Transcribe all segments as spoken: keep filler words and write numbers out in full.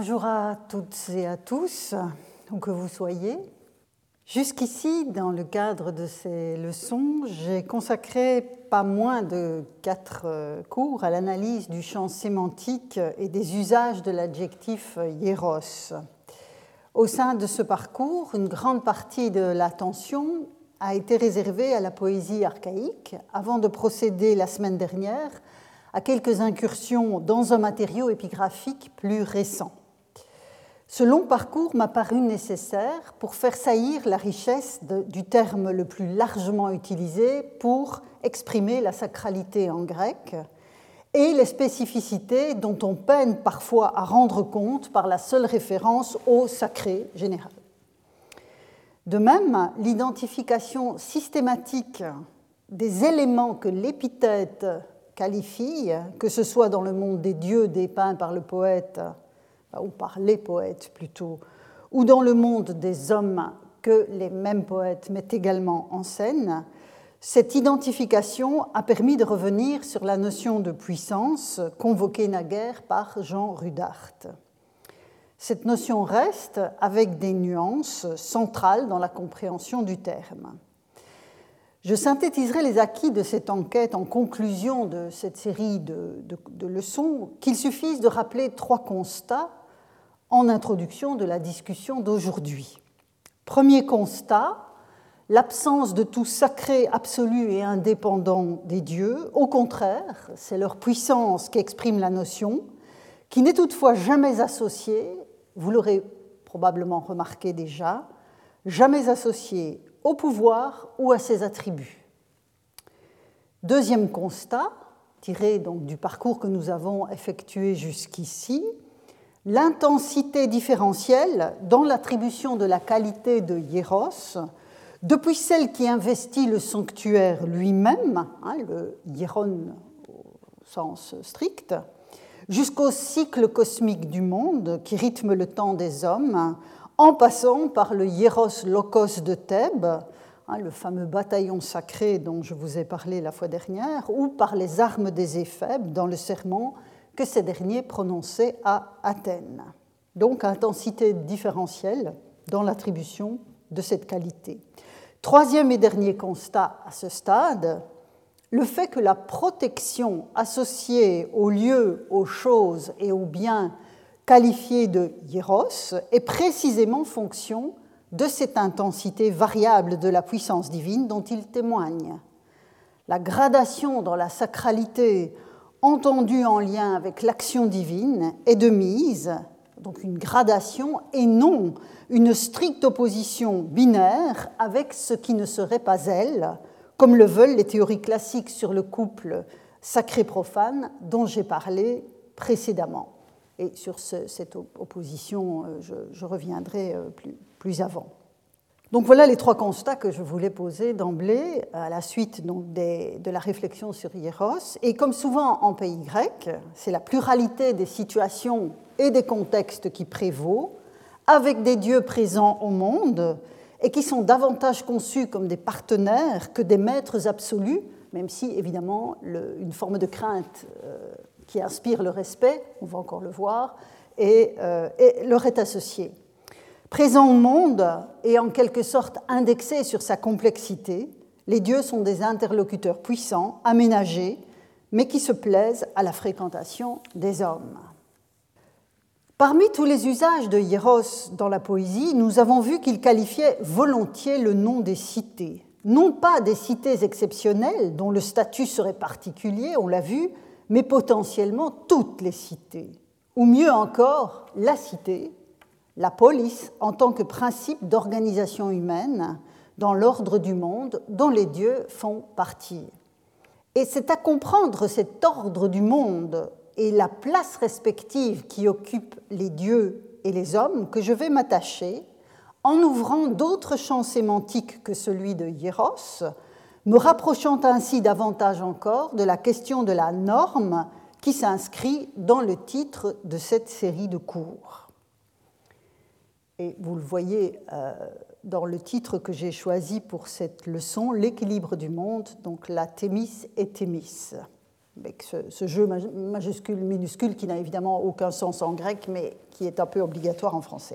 Bonjour à toutes et à tous, où que vous soyez. Jusqu'ici, dans le cadre de ces leçons, j'ai consacré pas moins de quatre cours à l'analyse du champ sémantique et des usages de l'adjectif hieros. Au sein de ce parcours, une grande partie de l'attention a été réservée à la poésie archaïque, avant de procéder la semaine dernière à quelques incursions dans un matériau épigraphique plus récent. Ce long parcours m'a paru nécessaire pour faire saillir la richesse de, du terme le plus largement utilisé pour exprimer la sacralité en grec et les spécificités dont on peine parfois à rendre compte par la seule référence au sacré général. De même, l'identification systématique des éléments que l'épithète qualifie, que ce soit dans le monde des dieux dépeints par le poète, ou par les poètes plutôt, ou dans le monde des hommes que les mêmes poètes mettent également en scène, cette identification a permis de revenir sur la notion de puissance convoquée naguère par Jean Rudart. Cette notion reste avec des nuances centrales dans la compréhension du terme. Je synthétiserai les acquis de cette enquête en conclusion de cette série de, de, de leçons, qu'il suffise de rappeler trois constats en introduction de la discussion d'aujourd'hui. Premier constat, l'absence de tout sacré absolu et indépendant des dieux. Au contraire, c'est leur puissance qui exprime la notion, qui n'est toutefois jamais associée, vous l'aurez probablement remarqué déjà, jamais associée au pouvoir ou à ses attributs. Deuxième constat, tiré donc du parcours que nous avons effectué jusqu'ici, l'intensité différentielle dans l'attribution de la qualité de hieros, depuis celle qui investit le sanctuaire lui-même, hein, le hieron au sens strict, jusqu'au cycle cosmique du monde qui rythme le temps des hommes, en passant par le hieros locos de Thèbes, hein, le fameux bataillon sacré dont je vous ai parlé la fois dernière, ou par les armes des éphèbes dans le serment que ces derniers prononçaient à Athènes. Donc, intensité différentielle dans l'attribution de cette qualité. Troisième et dernier constat à ce stade, le fait que la protection associée aux lieux, aux choses et aux biens qualifiés de hieros est précisément fonction de cette intensité variable de la puissance divine dont il témoigne. La gradation dans la sacralité entendue en lien avec l'action divine est de mise, donc une gradation et non une stricte opposition binaire avec ce qui ne serait pas elle, comme le veulent les théories classiques sur le couple sacré-profane dont j'ai parlé précédemment. Et sur ce, cette opposition, je, je reviendrai plus, plus avant. Donc voilà les trois constats que je voulais poser d'emblée à la suite donc, des, de la réflexion sur hieros. Et comme souvent en pays grec, c'est la pluralité des situations et des contextes qui prévaut, avec des dieux présents au monde et qui sont davantage conçus comme des partenaires que des maîtres absolus, même si évidemment le, une forme de crainte euh, qui inspire le respect, on va encore le voir, et, euh, et leur est associée. Présent au monde et en quelque sorte indexé sur sa complexité, les dieux sont des interlocuteurs puissants, aménagés, mais qui se plaisent à la fréquentation des hommes. Parmi tous les usages de hieros dans la poésie, nous avons vu qu'il qualifiait volontiers le nom des cités. Non pas des cités exceptionnelles dont le statut serait particulier, on l'a vu, mais potentiellement toutes les cités. Ou mieux encore, la cité, la polis en tant que principe d'organisation humaine dans l'ordre du monde dont les dieux font partie. Et c'est à comprendre cet ordre du monde et la place respective qui occupent les dieux et les hommes que je vais m'attacher en ouvrant d'autres champs sémantiques que celui de hieros, me rapprochant ainsi davantage encore de la question de la norme qui s'inscrit dans le titre de cette série de cours. Et vous le voyez euh, dans le titre que j'ai choisi pour cette leçon, l'équilibre du monde, donc la thémis et thémis. avec ce, ce jeu majuscule-minuscule qui n'a évidemment aucun sens en grec, mais qui est un peu obligatoire en français.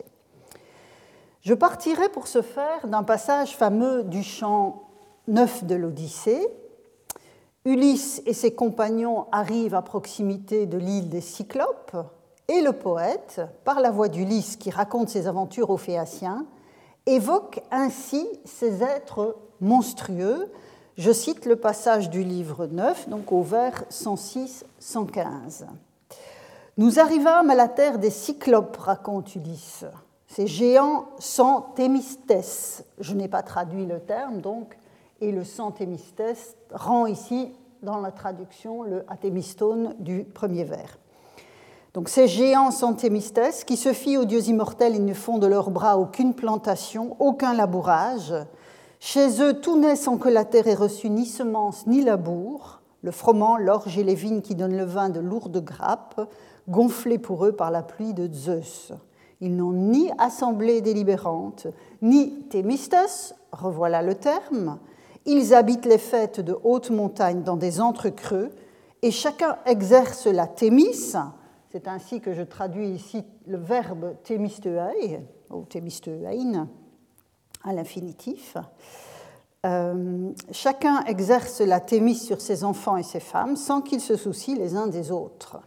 Je partirai pour ce faire d'un passage fameux du chant neuf de l'Odyssée. Ulysse et ses compagnons arrivent à proximité de l'île des Cyclopes, et le poète, par la voix d'Ulysse qui raconte ses aventures aux Phéaciens, évoque ainsi ces êtres monstrueux. Je cite le passage du livre neuf, donc au vers cent six à cent quinze. « Nous arrivâmes à la terre des Cyclopes, raconte Ulysse. Ces géants sans Thémistès. » Je n'ai pas traduit le terme, donc, et le sans Thémistès rend ici, dans la traduction, le athémistone du premier vers. Donc ces géants sans Thémistès, qui se fient aux dieux immortels, ils ne font de leurs bras aucune plantation, aucun labourage. Chez eux, tout naît sans que la terre ait reçu ni semence ni labour. Le froment, l'orge et les vignes qui donnent le vin de lourdes grappes, gonflées pour eux par la pluie de Zeus. Ils n'ont ni assemblée délibérante, ni Thémistès, revoilà le terme. Ils habitent les fêtes de hautes montagnes dans des entrecreux, et chacun exerce la thémis. C'est ainsi que je traduis ici le verbe thémisteuai, ou thémisteuein, à l'infinitif. Euh, chacun exerce la thémis sur ses enfants et ses femmes sans qu'ils se soucient les uns des autres.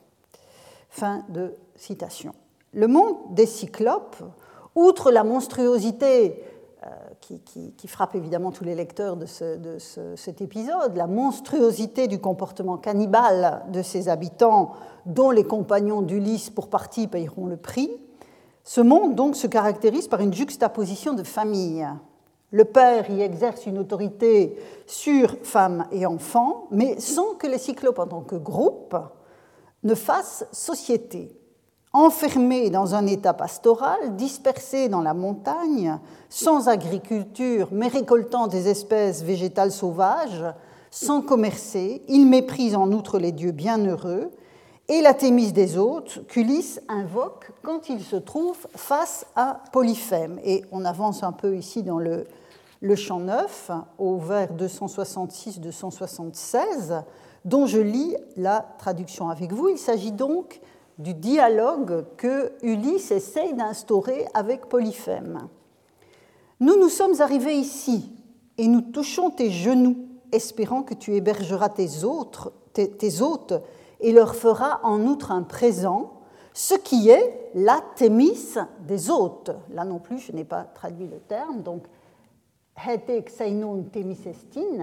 Fin de citation. Le monde des Cyclopes, outre la monstruosité euh, qui, qui, qui frappe évidemment tous les lecteurs de, ce, de ce, cet épisode, la monstruosité du comportement cannibale de ses habitants, dont les compagnons d'Ulysse pour partie payeront le prix, ce monde donc se caractérise par une juxtaposition de familles. Le père y exerce une autorité sur femmes et enfants, mais sans que les Cyclopes en tant que groupe ne fassent société. Enfermés dans un état pastoral, dispersés dans la montagne, sans agriculture, mais récoltant des espèces végétales sauvages, sans commercer, ils méprisent en outre les dieux bienheureux et la Thémis des hôtes qu'Ulysse invoque quand il se trouve face à Polyphème. Et on avance un peu ici dans le, le chant neuf, au vers deux cent soixante-six à deux cent soixante-seize, dont je lis la traduction avec vous. Il s'agit donc du dialogue que Ulysse essaye d'instaurer avec Polyphème. « Nous nous sommes arrivés ici, et nous touchons tes genoux, espérant que tu hébergeras tes, autres, tes, tes hôtes et leur feras en outre un présent, ce qui est la thémis des hôtes. » Là non plus, je n'ai pas traduit le terme, donc « hete xainon thémisestin »,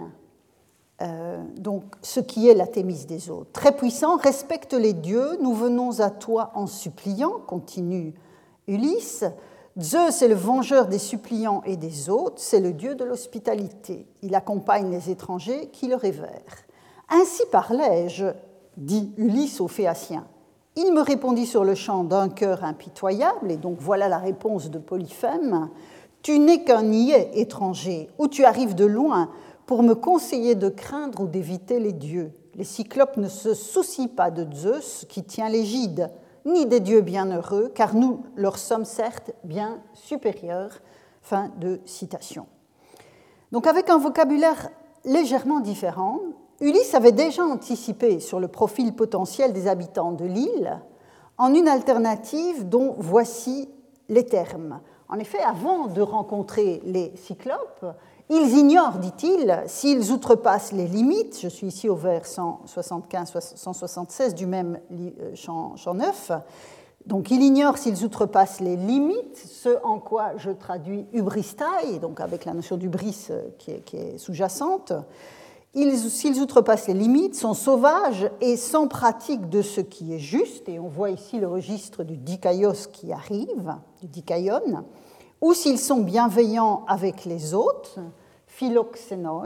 Euh, donc, ce qui est la Thémis des hôtes. Très puissant, respecte les dieux, nous venons à toi en suppliant, continue Ulysse. Zeus est le vengeur des suppliants et des hôtes, c'est le dieu de l'hospitalité. Il accompagne les étrangers qui le révèrent. Ainsi parlais-je, dit Ulysse aux Phéaciens. Il me répondit sur le champ d'un cœur impitoyable, et donc voilà la réponse de Polyphème. Tu n'es qu'un niais étranger, ou tu arrives de loin pour me conseiller de craindre ou d'éviter les dieux. Les Cyclopes ne se soucient pas de Zeus qui tient l'égide, ni des dieux bienheureux, car nous leur sommes certes bien supérieurs. Fin de citation. Donc avec un vocabulaire légèrement différent, Ulysse avait déjà anticipé sur le profil potentiel des habitants de l'île en une alternative dont voici les termes. En effet, avant de rencontrer les Cyclopes, ils ignorent, dit-il, s'ils outrepassent les limites, je suis ici au vers cent soixante-quinze à cent soixante-seize du même chant neuf, donc ils ignorent s'ils outrepassent les limites, ce en quoi je traduis hubristai, donc avec la notion d'hubris qui est, qui est sous-jacente. Ils, s'ils outrepassent les limites, sont sauvages et sans pratique de ce qui est juste, et on voit ici le registre du dikaios qui arrive, du dikaion, ou s'ils sont bienveillants avec les autres, philoxénoi,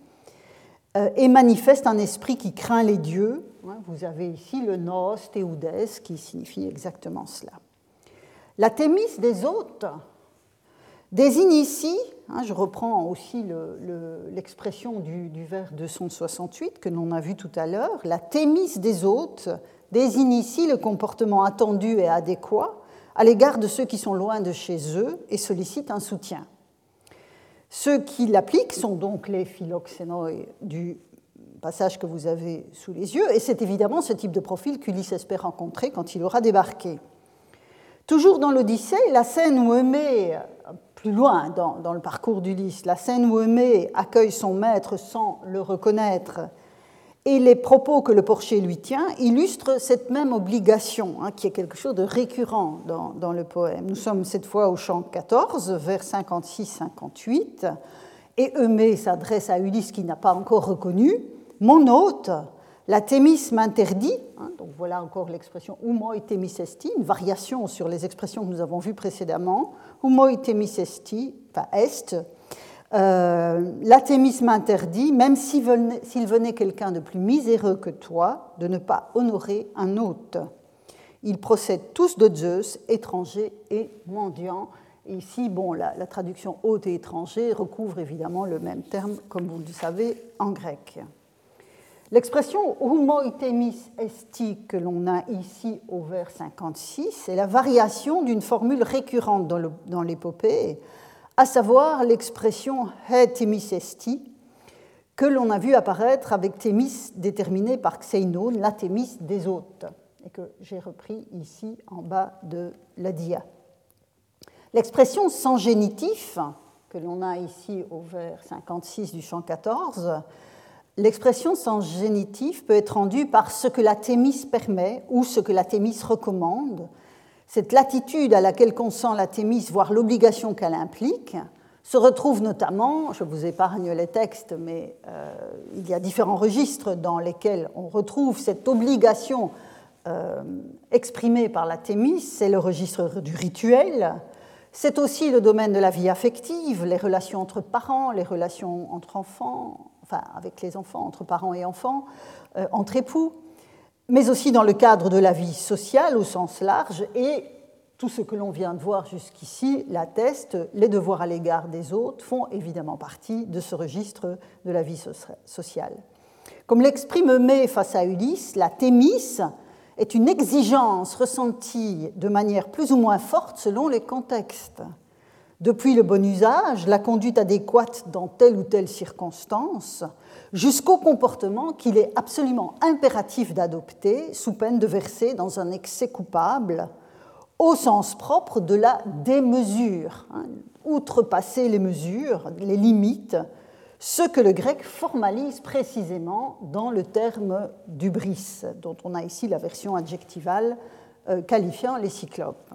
euh, et manifestent un esprit qui craint les dieux. Vous avez ici le nos, théoudès, qui signifie exactement cela. La thémis des hôtes désigne ici, hein, je reprends aussi le, le, l'expression du, du vers deux cent soixante-huit que l'on a vu tout à l'heure, la thémis des hôtes désigne ici le comportement attendu et adéquat à l'égard de ceux qui sont loin de chez eux et sollicitent un soutien. Ceux qui l'appliquent sont donc les philoxénoi du passage que vous avez sous les yeux, et c'est évidemment ce type de profil qu'Ulysse espère rencontrer quand il aura débarqué. Toujours dans l'Odyssée, la scène où Eumée, plus loin dans, dans le parcours d'Ulysse, la scène où Eumée accueille son maître sans le reconnaître, et les propos que le porcher lui tient illustrent cette même obligation, hein, qui est quelque chose de récurrent dans, dans le poème. Nous sommes cette fois au chant quatorze, vers cinquante-six cinquante-huit, et Eumée s'adresse à Ulysse qui n'a pas encore reconnu. « Mon hôte, la Thémis m'interdit, hein, donc voilà encore l'expression umoi Thémis esti, une variation sur les expressions que nous avons vues précédemment, umoi Thémis esti, enfin est, euh, la Thémis m'interdit, même s'il venait, s'il venait quelqu'un de plus miséreux que toi, de ne pas honorer un hôte. Ils procèdent tous de Zeus, étrangers et mendiants. » Et ici, bon, la, la traduction hôte et étranger recouvre évidemment le même terme, comme vous le savez, en grec. L'expression umoi Thémis esti que l'on a ici au vers cinquante-six est la variation d'une formule récurrente dans, le, dans l'épopée, à savoir l'expression he Thémis esti, que l'on a vu apparaître avec Thémis déterminée par Xénon, la Thémis des hôtes, et que j'ai repris ici en bas de la dia. L'expression sans génitif, que l'on a ici au vers cinquante-six du chant quatorze, l'expression sans génitif peut être rendue par ce que la Thémis permet ou ce que la Thémis recommande. Cette latitude à laquelle consent la Thémis, voire l'obligation qu'elle implique, se retrouve notamment, je vous épargne les textes, mais euh, il y a différents registres dans lesquels on retrouve cette obligation euh, exprimée par la Thémis. C'est le registre du rituel, c'est aussi le domaine de la vie affective, les relations entre parents, les relations entre enfants, enfin avec les enfants, entre parents et enfants, euh, entre époux, mais aussi dans le cadre de la vie sociale au sens large, et tout ce que l'on vient de voir jusqu'ici l'atteste, les devoirs à l'égard des autres font évidemment partie de ce registre de la vie sociale. Comme l'exprime Eumée face à Ulysse, la Thémis est une exigence ressentie de manière plus ou moins forte selon les contextes. Depuis le bon usage, la conduite adéquate dans telle ou telle circonstance, jusqu'au comportement qu'il est absolument impératif d'adopter sous peine de verser dans un excès coupable, au sens propre de la démesure, hein, outrepasser les mesures, les limites, ce que le grec formalise précisément dans le terme d'hubris, dont on a ici la version adjectivale euh, qualifiant les cyclopes.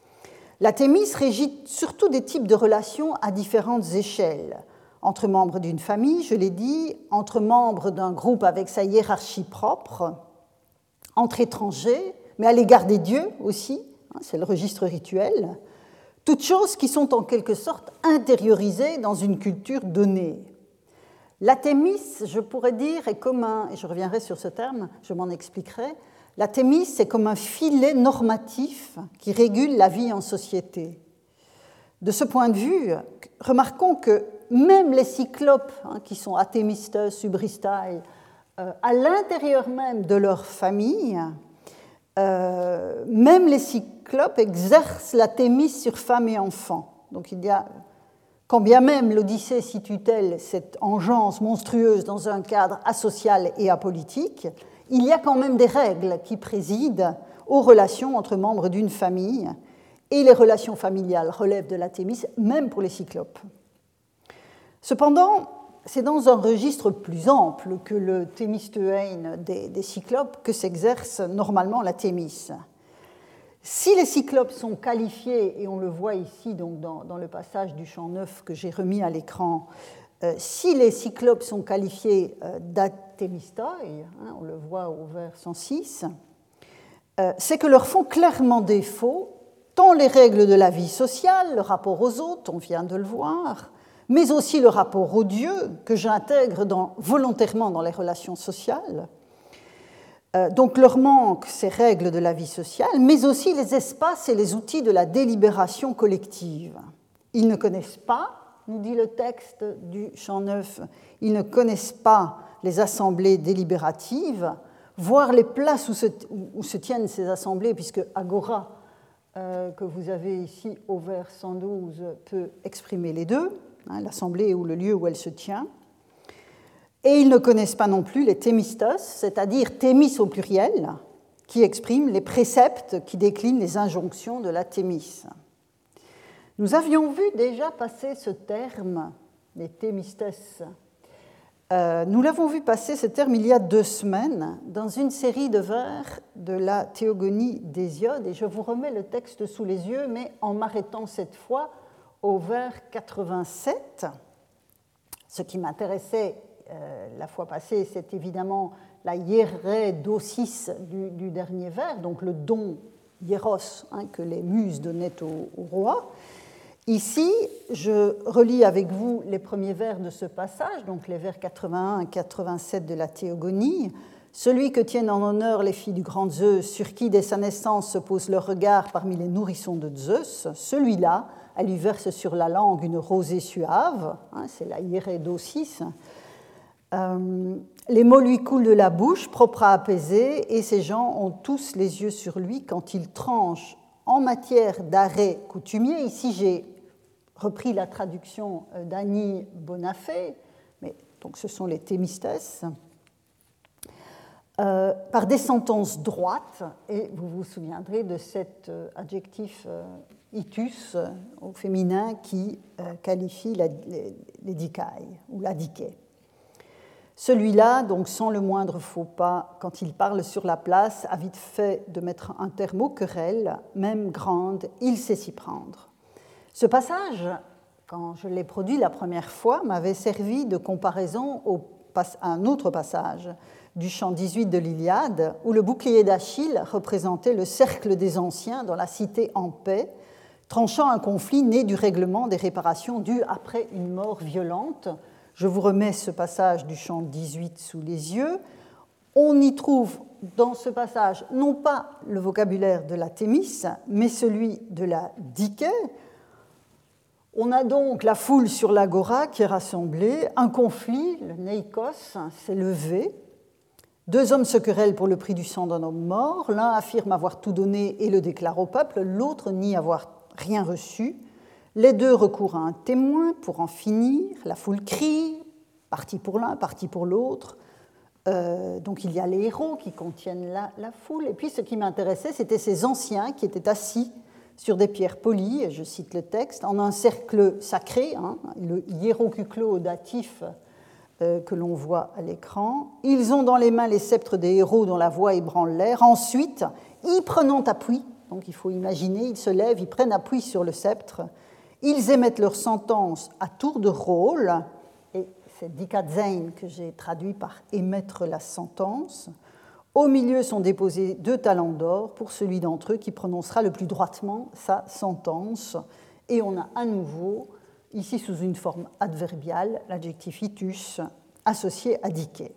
La Thémis régit surtout des types de relations à différentes échelles, entre membres d'une famille, je l'ai dit, entre membres d'un groupe avec sa hiérarchie propre, entre étrangers, mais à l'égard des dieux aussi, hein, c'est le registre rituel, toutes choses qui sont en quelque sorte intériorisées dans une culture donnée. La Thémis, je pourrais dire, est comme un, et je reviendrai sur ce terme, je m'en expliquerai, la Thémis, c'est comme un filet normatif qui régule la vie en société. De ce point de vue, remarquons que même les cyclopes, hein, qui sont athémistes, subristai, euh, à l'intérieur même de leur famille, euh, même les cyclopes exercent la Thémis sur femmes et enfants. Donc il y a, quand bien même l'Odyssée situe-t-elle cette engeance monstrueuse dans un cadre asocial et apolitique, il y a quand même des règles qui président aux relations entre membres d'une famille, et les relations familiales relèvent de la Thémis, même pour les cyclopes. Cependant, c'est dans un registre plus ample que le thémistein des, des cyclopes que s'exerce normalement la Thémis. Si les cyclopes sont qualifiés, et on le voit ici donc dans, dans le passage du chant neuf que j'ai remis à l'écran, euh, si les cyclopes sont qualifiés euh, d'athémistoi, hein, on le voit au vers cent six, euh, c'est que leur font clairement défaut tant les règles de la vie sociale, le rapport aux autres, on vient de le voir, mais aussi le rapport aux dieux que j'intègre dans, volontairement dans les relations sociales. Euh, donc leur manque ces règles de la vie sociale, mais aussi les espaces et les outils de la délibération collective. Ils ne connaissent pas, nous dit le texte du chant neuf, ils ne connaissent pas les assemblées délibératives, voire les places où se, où se tiennent ces assemblées, puisque agora, euh, que vous avez ici au vers cent douze, peut exprimer les deux, hein, l'assemblée ou le lieu où elle se tient. Et ils ne connaissent pas non plus les thémistos, c'est-à-dire thémis au pluriel, qui expriment les préceptes qui déclinent les injonctions de la thémis. Nous avions vu déjà passer ce terme, les thémistos. Euh, nous l'avons vu passer ce terme il y a deux semaines dans une série de vers de la Théogonie d'Hésiode, et je vous remets le texte sous les yeux, mais en m'arrêtant cette fois au vers quatre-vingt-sept. Ce qui m'intéressait euh, la fois passée, c'est évidemment la hiérédosis du, du dernier vers, donc le don hiéros hein, que les muses donnaient au, au roi. Ici, je relis avec vous les premiers vers de ce passage, donc les vers quatre-vingt-un et quatre-vingt-sept de la Théogonie. Celui que tiennent en honneur les filles du grand Zeus, sur qui dès sa naissance se pose leur regard parmi les nourrissons de Zeus, celui-là, elle lui verse sur la langue une rosée suave, hein, c'est la hiérédosis. Euh, les mots lui coulent de la bouche, propres à apaiser, et ces gens ont tous les yeux sur lui quand il tranche en matière d'arrêt coutumier. Ici, j'ai repris la traduction d'Annie Bonafé, mais donc ce sont les thémistes, euh, par des sentences droites, et vous vous souviendrez de cet euh, adjectif euh, itus euh, au féminin qui euh, qualifie la, les, les dicailles ou la diquée. Celui-là, donc sans le moindre faux pas, quand il parle sur la place, a vite fait de mettre un terme aux querelles, même grande, il sait s'y prendre. Ce passage, quand je l'ai produit la première fois, m'avait servi de comparaison au, à un autre passage du chant dix-huit de l'Iliade, où le bouclier d'Achille représentait le cercle des anciens dans la cité en paix, tranchant un conflit né du règlement des réparations dues après une mort violente. Je vous remets ce passage du chant dix-huit sous les yeux. On y trouve dans ce passage non pas le vocabulaire de la thémis, mais celui de la diké. On a donc la foule sur l'agora qui est rassemblée, un conflit, le neikos, s'est levé. Deux hommes se querellent pour le prix du sang d'un homme mort. L'un affirme avoir tout donné et le déclare au peuple, l'autre nie avoir rien reçu. Les deux recourent à un témoin pour en finir. La foule crie, partie pour l'un, partie pour l'autre. Euh, donc il y a les héros qui contiennent la, la foule. Et puis ce qui m'intéressait, c'était ces anciens qui étaient assis sur des pierres polies, et je cite le texte, en un cercle sacré, hein, le hiérokuklo au datif euh, que l'on voit à l'écran. Ils ont dans les mains les sceptres des héros dont la voix ébranle l'air. Ensuite, y prenant appui, donc il faut imaginer, ils se lèvent, ils prennent appui sur le sceptre, ils émettent leur sentence à tour de rôle, et c'est dikatzein que j'ai traduit par émettre la sentence. Au milieu sont déposés deux talents d'or pour celui d'entre eux qui prononcera le plus droitement sa sentence. Et on a à nouveau, ici sous une forme adverbiale, l'adjectif itus associé à diké.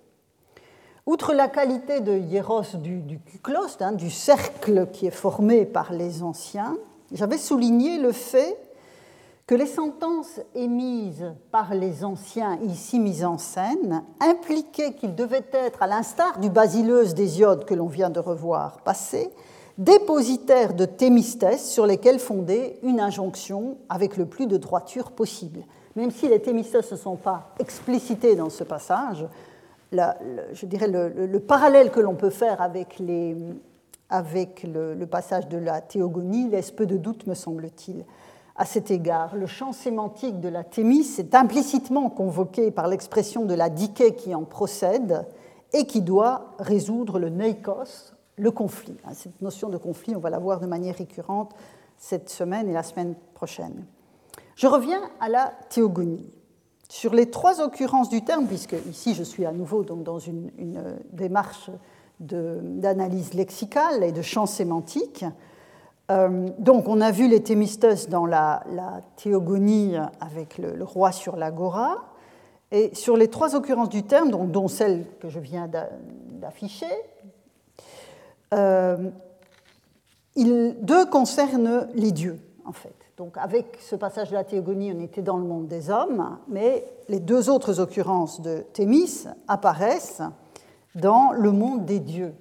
Outre la qualité de hieros du, du kuklos, hein, du cercle qui est formé par les anciens, j'avais souligné le fait que les sentences émises par les anciens, ici mises en scène, impliquaient qu'ils devaient être, à l'instar du Basileus d'Hésiode que l'on vient de revoir passer, dépositaires de thémistes sur lesquels fonder une injonction avec le plus de droiture possible. Même si les thémistes ne sont pas explicités dans ce passage, la, le, je dirais le, le, le parallèle que l'on peut faire avec, les, avec le, le passage de la Théogonie laisse peu de doute, me semble-t-il. À cet égard, le champ sémantique de la thémis est implicitement convoqué par l'expression de la diké qui en procède et qui doit résoudre le neikos, le conflit. Cette notion de conflit, on va la voir de manière récurrente cette semaine et la semaine prochaine. Je reviens à la théogonie. Sur les trois occurrences du terme, puisque ici je suis à nouveau donc dans une, une démarche de, d'analyse lexicale et de champ sémantique, Euh, donc, on a vu les thémistes dans la, la théogonie avec le, le roi sur l'agora. Et sur les trois occurrences du terme, donc, dont celle que je viens d'afficher, euh, il, deux concernent les dieux, en fait. Donc, avec ce passage de la théogonie, on était dans le monde des hommes, mais les deux autres occurrences de Thémis apparaissent dans le monde des dieux.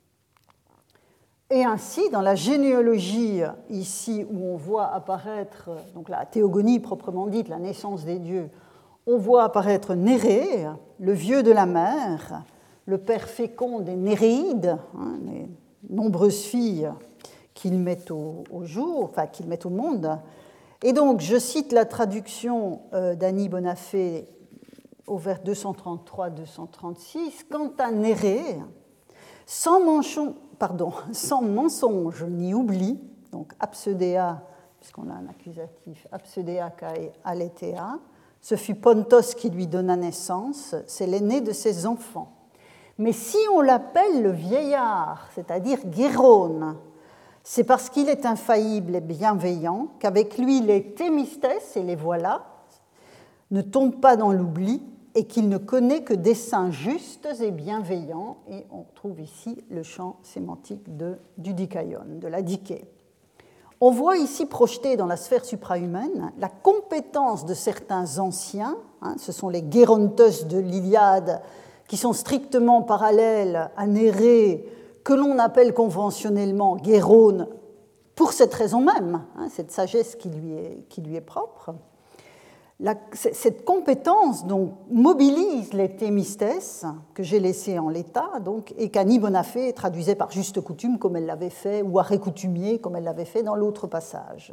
Et ainsi, dans la généalogie, ici où on voit apparaître donc la théogonie proprement dite, la naissance des dieux, on voit apparaître Nérée, le vieux de la mer, le père fécond des Néréides, hein, les nombreuses filles qu'il met au, au jour, enfin qu'il met au monde. Et donc, je cite la traduction euh, d'Annie Bonafé au vers deux cent trente-trois à deux cent trente-six. Quant à Nérée, sans, manchon, pardon, sans mensonge ni oubli, donc absedéa, puisqu'on a un accusatif, absedéa kai aletheia, ce fut Pontos qui lui donna naissance, c'est l'aîné de ses enfants. Mais si on l'appelle le vieillard, c'est-à-dire Guérone, c'est parce qu'il est infaillible et bienveillant qu'avec lui les thémistès, et les voilà, ne tombent pas dans l'oubli et qu'il ne connaît que des saints justes et bienveillants. Et on trouve ici le champ sémantique de, du dikaion, de la diké. On voit ici projeté dans la sphère suprahumaine la compétence de certains anciens, hein, ce sont les Gérontos de l'Iliade, qui sont strictement parallèles à Nérée, que l'on appelle conventionnellement Gérone, pour cette raison même, hein, cette sagesse qui lui est, qui lui est propre. La, cette compétence donc, mobilise les thémistès, que j'ai laissés en l'état, donc, et qu'Annie Bonafé traduisait par juste coutume, comme elle l'avait fait, ou arrêt coutumier, comme elle l'avait fait dans l'autre passage.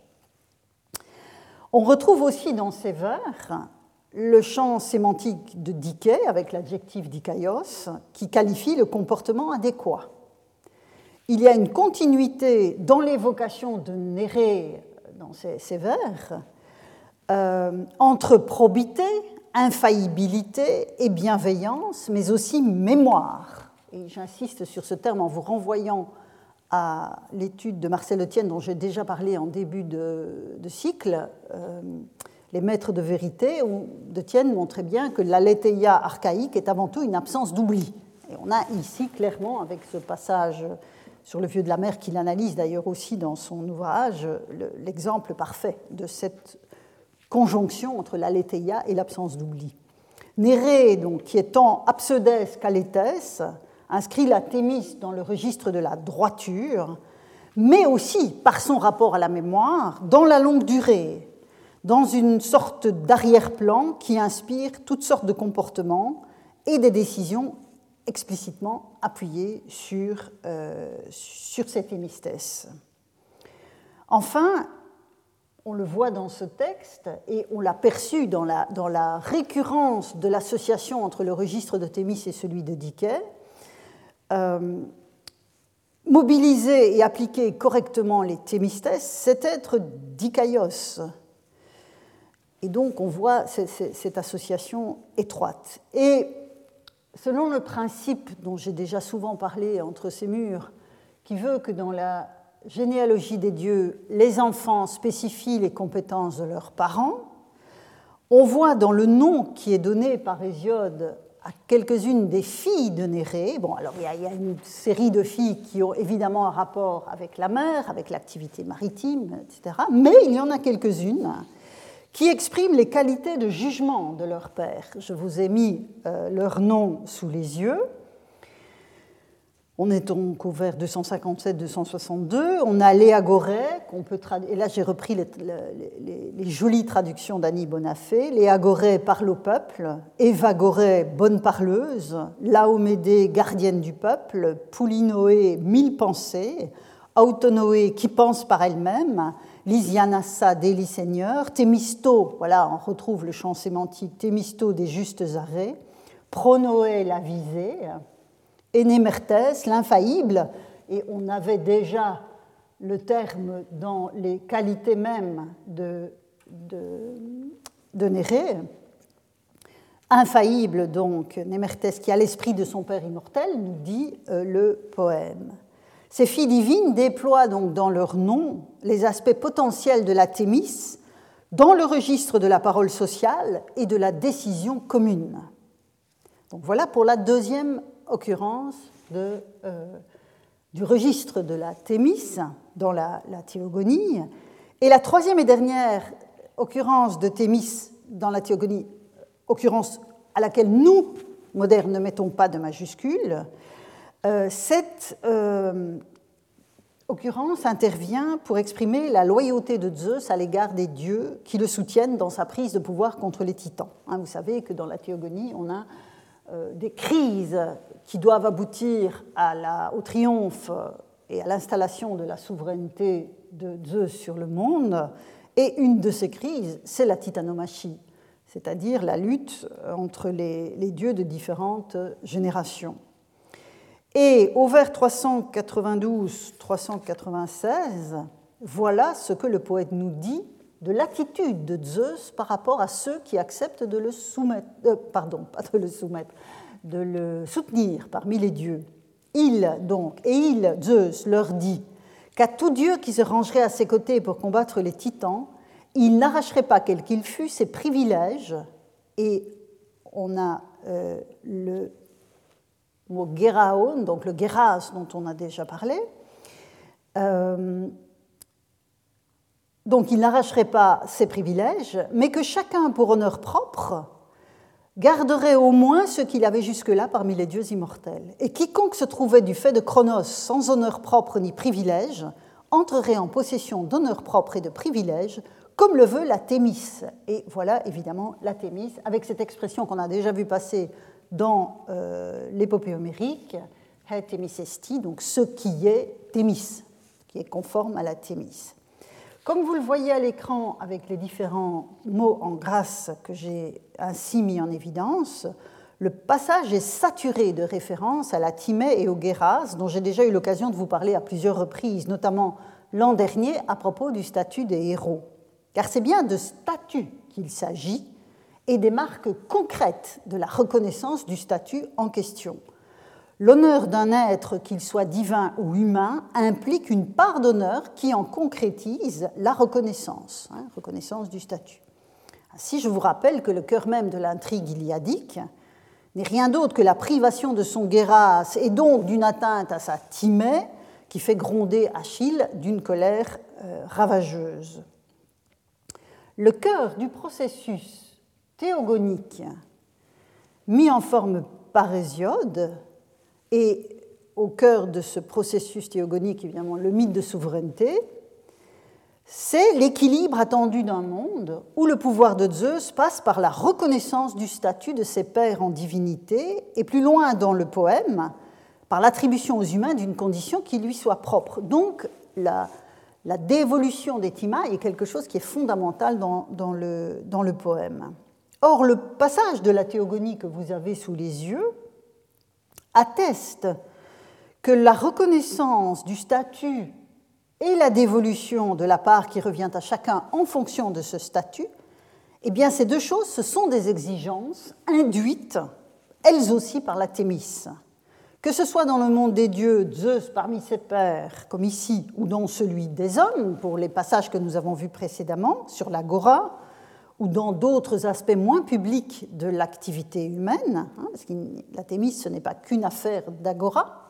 On retrouve aussi dans ces vers le champ sémantique de diké, avec l'adjectif dikaios, qui qualifie le comportement adéquat. Il y a une continuité dans l'évocation de Nérée dans ces, ces vers, Euh, entre probité, infaillibilité et bienveillance, mais aussi mémoire. Et j'insiste sur ce terme en vous renvoyant à l'étude de Marcel Etienne, dont j'ai déjà parlé en début de, de cycle, euh, Les Maîtres de vérité, où Etienne montrait bien que l'aletheia archaïque est avant tout une absence d'oubli. Et on a ici clairement, avec ce passage sur le vieux de la mer, qu'il analyse d'ailleurs aussi dans son ouvrage, le, l'exemple parfait de cette conjonction entre l'aletheia et l'absence d'oubli. Nérée, donc, qui est tant absedès qu'aléthès, inscrit la thémis dans le registre de la droiture, mais aussi, par son rapport à la mémoire, dans la longue durée, dans une sorte d'arrière-plan qui inspire toutes sortes de comportements et des décisions explicitement appuyées sur, euh, sur ces thémistès. Enfin, on le voit dans ce texte, et on l'a perçu dans la, dans la récurrence de l'association entre le registre de Thémis et celui de Diké. Euh, mobiliser et appliquer correctement les thémistès, c'est être dikaios. Et donc on voit cette association étroite. Et selon le principe dont j'ai déjà souvent parlé entre ces murs, qui veut que dans la généalogie des dieux, les enfants spécifient les compétences de leurs parents, on voit dans le nom qui est donné par Hésiode à quelques-unes des filles de Nérée, bon, alors il y, a, il y a une série de filles qui ont évidemment un rapport avec la mer, avec l'activité maritime, et cetera, mais il y en a quelques-unes qui expriment les qualités de jugement de leur père. Je vous ai mis euh, leur nom sous les yeux. On est donc au vers deux cent cinquante-sept à deux cent soixante-deux. On a Léagoré, qu'on peut traduire. Et là, j'ai repris les, les, les jolies traductions d'Annie Bonafé. Léagoré parle au peuple. Évagoré, bonne parleuse. Laomédée, gardienne du peuple. Poulinoé, mille pensées. Autonoé, qui pense par elle-même. Lysianassa, délit seigneur. Thémisto, voilà, on retrouve le champ sémantique. Thémisto, des justes arrêts. Pronoé, la visée. Énémertès, l'infaillible, et on avait déjà le terme dans les qualités mêmes de, de, de Nérée. Infaillible, donc, Némertès, qui a l'esprit de son père immortel, nous dit euh, le poème. Ces filles divines déploient donc dans leur nom les aspects potentiels de la thémis dans le registre de la parole sociale et de la décision commune. Donc voilà pour la deuxième occurrence de, euh, du registre de la thémis dans la, la théogonie. Et la troisième et dernière occurrence de thémis dans la théogonie, occurrence à laquelle nous, modernes, ne mettons pas de majuscule, euh, cette euh, occurrence intervient pour exprimer la loyauté de Zeus à l'égard des dieux qui le soutiennent dans sa prise de pouvoir contre les titans. Hein, vous savez que dans la théogonie, on a euh, des crises qui doivent aboutir à la, au triomphe et à l'installation de la souveraineté de Zeus sur le monde. Et une de ces crises, c'est la titanomachie, c'est-à-dire la lutte entre les, les dieux de différentes générations. Et au vers trois cent quatre-vingt-douze à trois cent quatre-vingt-seize, voilà ce que le poète nous dit de l'attitude de Zeus par rapport à ceux qui acceptent de le soumettre, euh, pardon, pas de le soumettre, de le soutenir parmi les dieux. Il, donc, et il, Zeus, leur dit qu'à tout dieu qui se rangerait à ses côtés pour combattre les titans, il n'arracherait pas, quel qu'il fût, ses privilèges, et on a euh, le mot géraon, donc le géras dont on a déjà parlé. Euh, donc il n'arracherait pas ses privilèges, mais que chacun, pour honneur propre, garderait au moins ce qu'il avait jusque-là parmi les dieux immortels. Et quiconque se trouvait du fait de Cronos sans honneur propre ni privilège entrerait en possession d'honneur propre et de privilèges, comme le veut la Thémis. Et voilà évidemment la Thémis, avec cette expression qu'on a déjà vue passer dans euh, l'épopée homérique, he Thémis esti, donc ce qui est Thémis, qui est conforme à la Thémis. Comme vous le voyez à l'écran avec les différents mots en grâce que j'ai ainsi mis en évidence, le passage est saturé de références à la Timée et au Géras, dont j'ai déjà eu l'occasion de vous parler à plusieurs reprises, notamment l'an dernier à propos du statut des héros. Car c'est bien de statut qu'il s'agit, et des marques concrètes de la reconnaissance du statut en question. L'honneur d'un être, qu'il soit divin ou humain, implique une part d'honneur qui en concrétise la reconnaissance, hein, reconnaissance du statut. Ainsi, je vous rappelle que le cœur même de l'intrigue iliadique n'est rien d'autre que la privation de son Géras et donc d'une atteinte à sa Timée qui fait gronder Achille d'une colère euh, ravageuse. Le cœur du processus théogonique mis en forme par Hésiode, et au cœur de ce processus théogonique, évidemment, le mythe de souveraineté, c'est l'équilibre attendu d'un monde où le pouvoir de Zeus passe par la reconnaissance du statut de ses pairs en divinité, et plus loin dans le poème, par l'attribution aux humains d'une condition qui lui soit propre. Donc, la, la dévolution des Timae est quelque chose qui est fondamental dans, dans, le, dans le poème. Or, le passage de la théogonie que vous avez sous les yeux atteste que la reconnaissance du statut et la dévolution de la part qui revient à chacun en fonction de ce statut, eh bien, ces deux choses, ce sont des exigences induites, elles aussi, par la Thémis. Que ce soit dans le monde des dieux, Zeus parmi ses pairs, comme ici, ou dans celui des hommes, pour les passages que nous avons vus précédemment, sur l'agora, ou dans d'autres aspects moins publics de l'activité humaine, hein, parce que la Thémis, ce n'est pas qu'une affaire d'agora.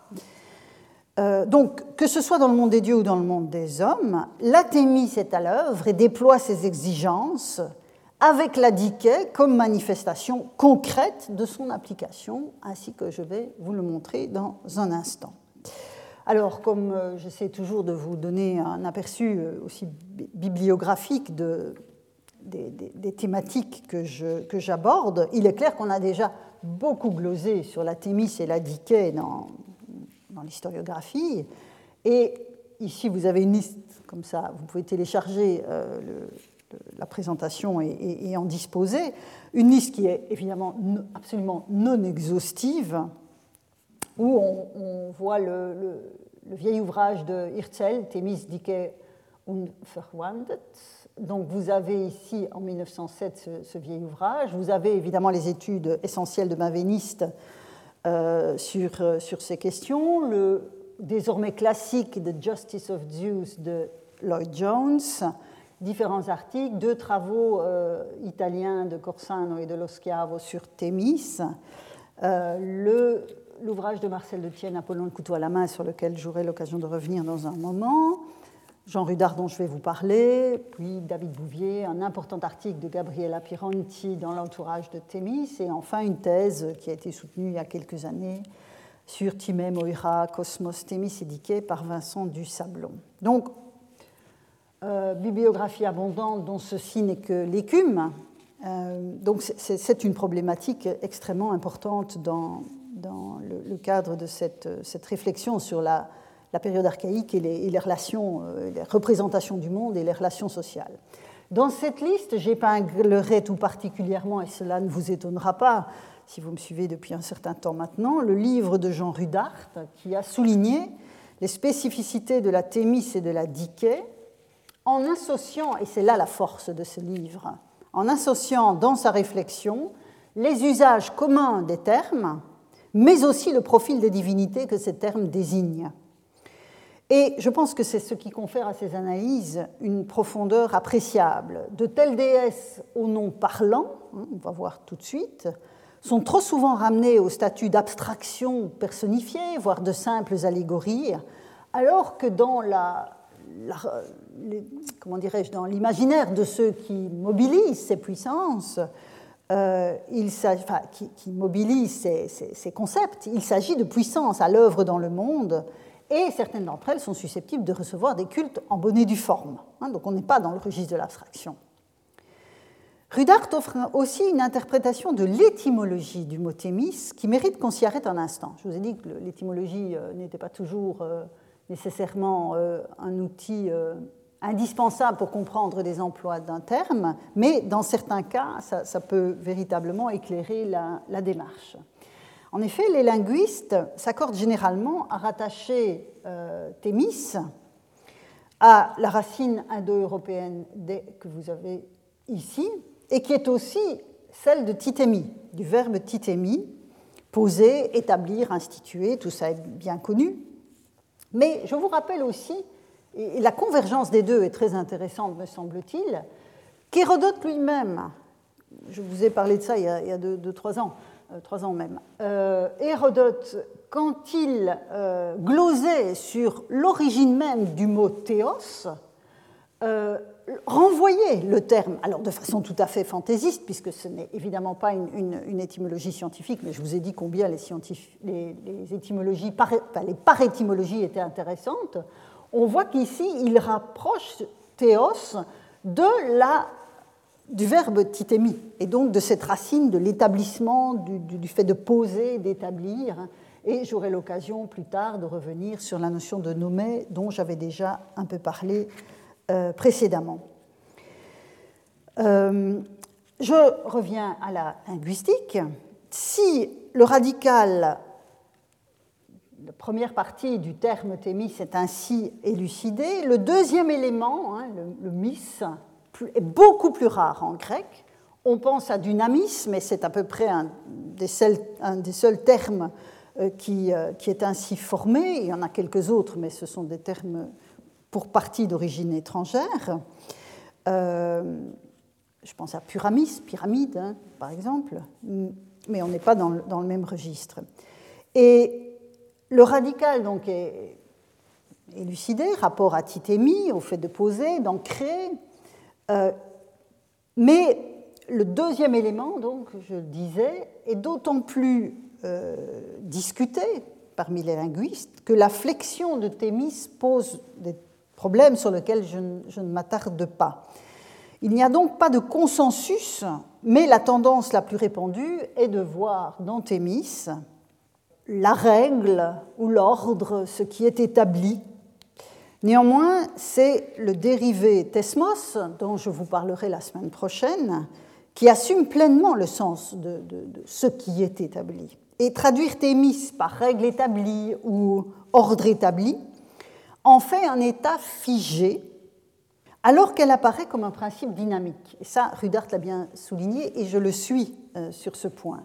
Euh, donc, que ce soit dans le monde des dieux ou dans le monde des hommes, la Thémis est à l'œuvre et déploie ses exigences avec la Dike comme manifestation concrète de son application, ainsi que je vais vous le montrer dans un instant. Alors, comme euh, j'essaie toujours de vous donner un aperçu aussi bibliographique de Des, des, des thématiques que, je, que j'aborde, il est clair qu'on a déjà beaucoup glosé sur la Thémis et la Dike dans, dans l'historiographie. Et ici, vous avez une liste comme ça, vous pouvez télécharger euh, le, le, la présentation et, et, et en disposer. Une liste qui est évidemment no, absolument non exhaustive, où on, on voit le, le, le vieil ouvrage de Hirzel, Thémis, Dike und Verwandt. Donc vous avez ici, en mille neuf cent sept, ce, ce vieil ouvrage. Vous avez évidemment les études essentielles de Mavéniste euh, sur, euh, sur ces questions. Le désormais classique The Justice of Zeus de Lloyd Jones. Différents articles, deux travaux euh, italiens de Corsano et de Lo Schiavo sur Thémis. Euh, le, l'ouvrage de Marcel de Tienne, Apollon le couteau à la main, sur lequel j'aurai l'occasion de revenir dans un moment. Jean Rudard, dont je vais vous parler, puis David Bouvier, un important article de Gabriella Pironti dans l'entourage de Thémis, et enfin une thèse qui a été soutenue il y a quelques années sur Timée, Moira, Cosmos, Thémis et Dike par Vincent du Sablon. Donc, euh, bibliographie abondante dont ceci n'est que l'écume. Euh, donc, c'est, c'est une problématique extrêmement importante dans, dans le, le cadre de cette, cette réflexion sur la, la période archaïque et les, et les relations, euh, les représentations du monde et les relations sociales. Dans cette liste, j'épinglerai tout particulièrement, et cela ne vous étonnera pas si vous me suivez depuis un certain temps maintenant, le livre de Jean Rudart qui a souligné les spécificités de la Thémis et de la Dike en associant, et c'est là la force de ce livre, en associant dans sa réflexion les usages communs des termes, mais aussi le profil des divinités que ces termes désignent. Et je pense que c'est ce qui confère à ces analyses une profondeur appréciable. De telles déesses au nom parlant, on va voir tout de suite, sont trop souvent ramenées au statut d'abstraction personnifiée, voire de simples allégories, alors que dans la, la les, comment dirais-je, dans l'imaginaire de ceux qui mobilisent ces puissances, euh, il enfin, qui, qui mobilisent ces, ces, ces concepts, il s'agit de puissances à l'œuvre dans le monde. Et certaines d'entre elles sont susceptibles de recevoir des cultes en bonne et due forme. Donc on n'est pas dans le registre de l'abstraction. Rudart offre aussi une interprétation de l'étymologie du mot Thémis qui mérite qu'on s'y arrête un instant. Je vous ai dit que l'étymologie n'était pas toujours nécessairement un outil indispensable pour comprendre les emplois d'un terme, mais dans certains cas, ça, ça peut véritablement éclairer la, la démarche. En effet, les linguistes s'accordent généralement à rattacher euh, Thémis à la racine indo-européenne que vous avez ici, et qui est aussi celle de titémi, du verbe titémi, poser, établir, instituer, tout ça est bien connu. Mais je vous rappelle aussi, et la convergence des deux est très intéressante, me semble-t-il, qu'Hérodote lui-même, je vous ai parlé de ça il y a, il y a deux, deux, trois ans, Euh, trois ans même. Euh, Hérodote, quand il euh, glosait sur l'origine même du mot théos, euh, renvoyait le terme, alors de façon tout à fait fantaisiste, puisque ce n'est évidemment pas une, une, une étymologie scientifique, mais je vous ai dit combien les, les, les étymologies, par, enfin, les parétymologies étaient intéressantes. On voit qu'ici, il rapproche théos de la du verbe titémi, et donc de cette racine de l'établissement, du, du, du fait de poser, d'établir, et j'aurai l'occasion plus tard de revenir sur la notion de nommer, dont j'avais déjà un peu parlé euh, précédemment. Euh, je reviens à la linguistique. Si le radical, la première partie du terme thémis est ainsi élucidée, le deuxième élément, hein, le, le mis, est beaucoup plus rare en grec. On pense à dynamis, mais c'est à peu près un des seuls, un des seuls termes qui, qui est ainsi formé. Il y en a quelques autres, mais ce sont des termes pour partie d'origine étrangère. Euh, je pense à pyramis, pyramide, hein, par exemple, mais on n'est pas dans le, dans le même registre. Et le radical donc, est élucidé, rapport à titémi, au fait de poser, d'ancrer. Euh, mais le deuxième élément, donc, je le disais, est d'autant plus euh, discuté parmi les linguistes que la flexion de Thémis pose des problèmes sur lesquels je ne, je ne m'attarde pas. Il n'y a donc pas de consensus, mais la tendance la plus répandue est de voir dans Thémis la règle ou l'ordre, ce qui est établi. Néanmoins, c'est le dérivé thesmos, dont je vous parlerai la semaine prochaine, qui assume pleinement le sens de, de, de ce qui est établi. Et traduire Thémis par règle établie ou ordre établi en fait un état figé, alors qu'elle apparaît comme un principe dynamique. Et ça, Rudart l'a bien souligné, et je le suis euh, sur ce point.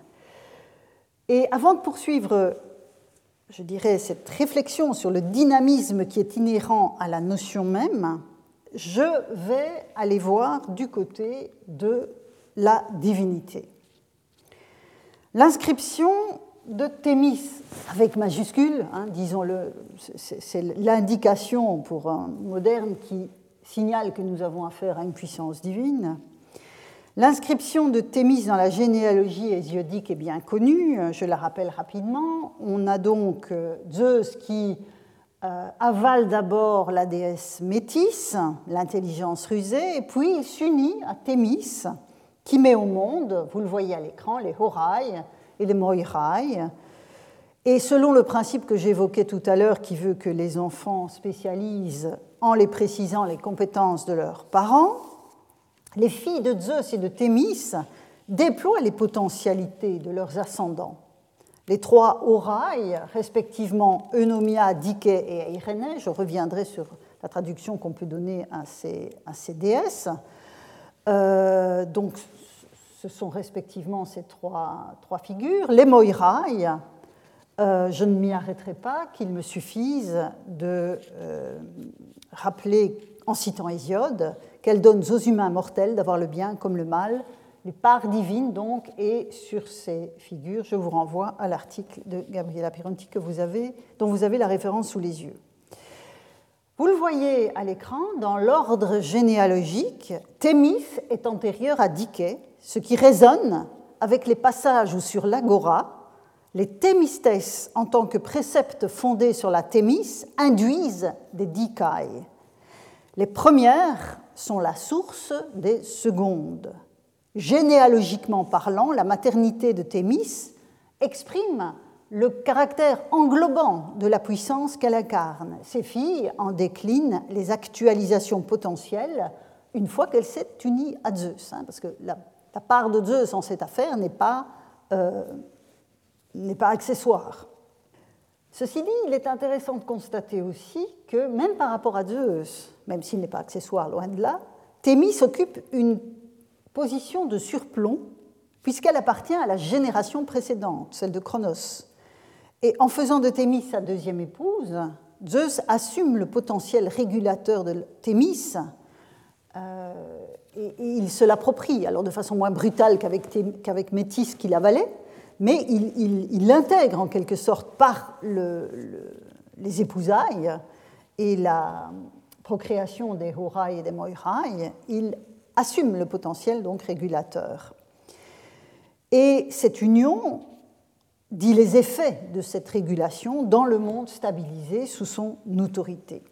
Et avant de poursuivre, je dirais, cette réflexion sur le dynamisme qui est inhérent à la notion même, je vais aller voir du côté de la divinité. L'inscription de Thémis, avec majuscule, hein, disons-le, c'est, c'est l'indication pour un moderne qui signale que nous avons affaire à une puissance divine. L'inscription de Thémis dans la généalogie hésiodique est bien connue, je la rappelle rapidement. On a donc Zeus qui euh, avale d'abord la déesse Métis, l'intelligence rusée, et puis il s'unit à Thémis, qui met au monde, vous le voyez à l'écran, les Horai et les Moirai. Et selon le principe que j'évoquais tout à l'heure, qui veut que les enfants spécialisent en les précisant les compétences de leurs parents, les filles de Zeus et de Thémis déploient les potentialités de leurs ascendants. Les trois Horai, respectivement Eunomia, Dike et Eirénée, je reviendrai sur la traduction qu'on peut donner à ces, à ces déesses, euh, donc ce sont respectivement ces trois, trois figures. Les Moirai, euh, je ne m'y arrêterai pas, qu'il me suffise de euh, rappeler, en citant Hésiode, qu'elle donne aux humains mortels d'avoir le bien comme le mal, les parts divines donc, et sur ces figures, je vous renvoie à l'article de Gabriela Pironti que vous avez, dont vous avez la référence sous les yeux. Vous le voyez à l'écran, dans l'ordre généalogique, Thémis est antérieur à Dike, ce qui résonne avec les passages où sur l'Agora, les Thémistes, en tant que préceptes fondés sur la Thémis, induisent des Dikae. Les premières sont la source des secondes. Généalogiquement parlant, la maternité de Thémis exprime le caractère englobant de la puissance qu'elle incarne. Ces filles en déclinent les actualisations potentielles une fois qu'elle s'est unie à Zeus, hein, parce que la, la part de Zeus en cette affaire n'est pas, euh, n'est pas accessoire. Ceci dit, il est intéressant de constater aussi que même par rapport à Zeus, même s'il n'est pas accessoire, loin de là, Thémis occupe une position de surplomb puisqu'elle appartient à la génération précédente, celle de Cronos. Et en faisant de Thémis sa deuxième épouse, Zeus assume le potentiel régulateur de Thémis euh, et, et il se l'approprie, alors de façon moins brutale qu'avec, qu'avec Métis qui l'avalait, mais il, il, il l'intègre en quelque sorte par le, le, les épousailles et la procréation des Horai et des Moirai, il assume le potentiel donc régulateur. Et cette union dit les effets de cette régulation dans le monde stabilisé sous son autorité.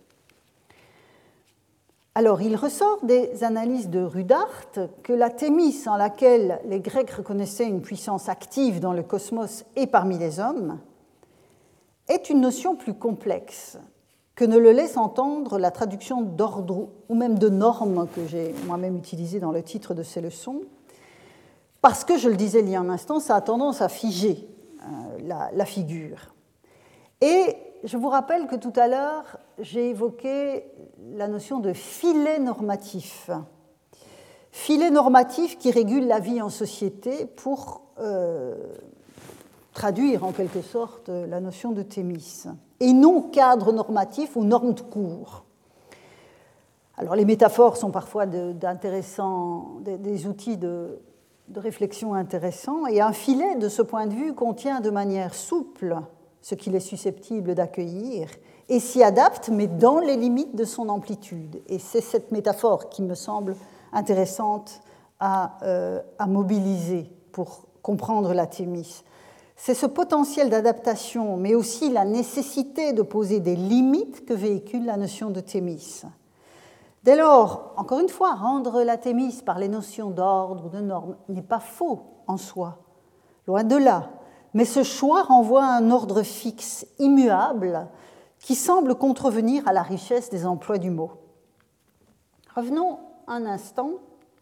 Alors, il ressort des analyses de Rudart que la Thémis en laquelle les Grecs reconnaissaient une puissance active dans le cosmos et parmi les hommes est une notion plus complexe que ne le laisse entendre la traduction d'ordre ou même de normes que j'ai moi-même utilisée dans le titre de ces leçons, parce que, je le disais il y a un instant, ça a tendance à figer euh, la, la figure. Et je vous rappelle que tout à l'heure, j'ai évoqué la notion de filet normatif. Filet normatif qui régule la vie en société pour euh, traduire en quelque sorte la notion de Thémis, et non cadre normatif ou norme de cours. Alors les métaphores sont parfois de, d'intéressants, des, des outils de, de réflexion intéressants, et un filet, de ce point de vue, contient de manière souple ce qu'il est susceptible d'accueillir, et s'y adapte, mais dans les limites de son amplitude. Et c'est cette métaphore qui me semble intéressante à, euh, à mobiliser pour comprendre la Thémis. C'est ce potentiel d'adaptation, mais aussi la nécessité de poser des limites que véhicule la notion de Thémis. Dès lors, encore une fois, rendre la Thémis par les notions d'ordre ou de norme n'est pas faux en soi, loin de là. Mais ce choix renvoie à un ordre fixe, immuable, qui semble contrevenir à la richesse des emplois du mot. Revenons un instant,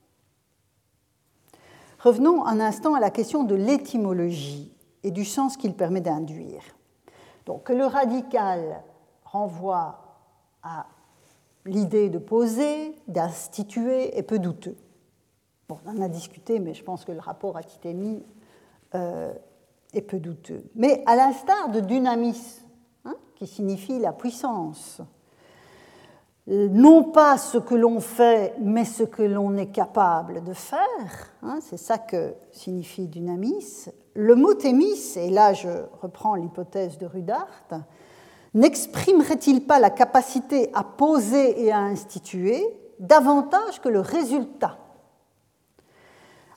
revenons un instant à la question de l'étymologie et du sens qu'il permet d'induire. Donc, que le radical renvoie à l'idée de poser, d'instituer est peu douteux. Bon, on en a discuté, mais je pense que le rapport à Titémie euh, est peu douteux. Mais à l'instar de dynamis, hein, qui signifie la puissance, non pas ce que l'on fait, mais ce que l'on est capable de faire, hein, c'est ça que signifie dynamis, le mot thémis, et là je reprends l'hypothèse de Rudart, n'exprimerait-il pas la capacité à poser et à instituer davantage que le résultat ?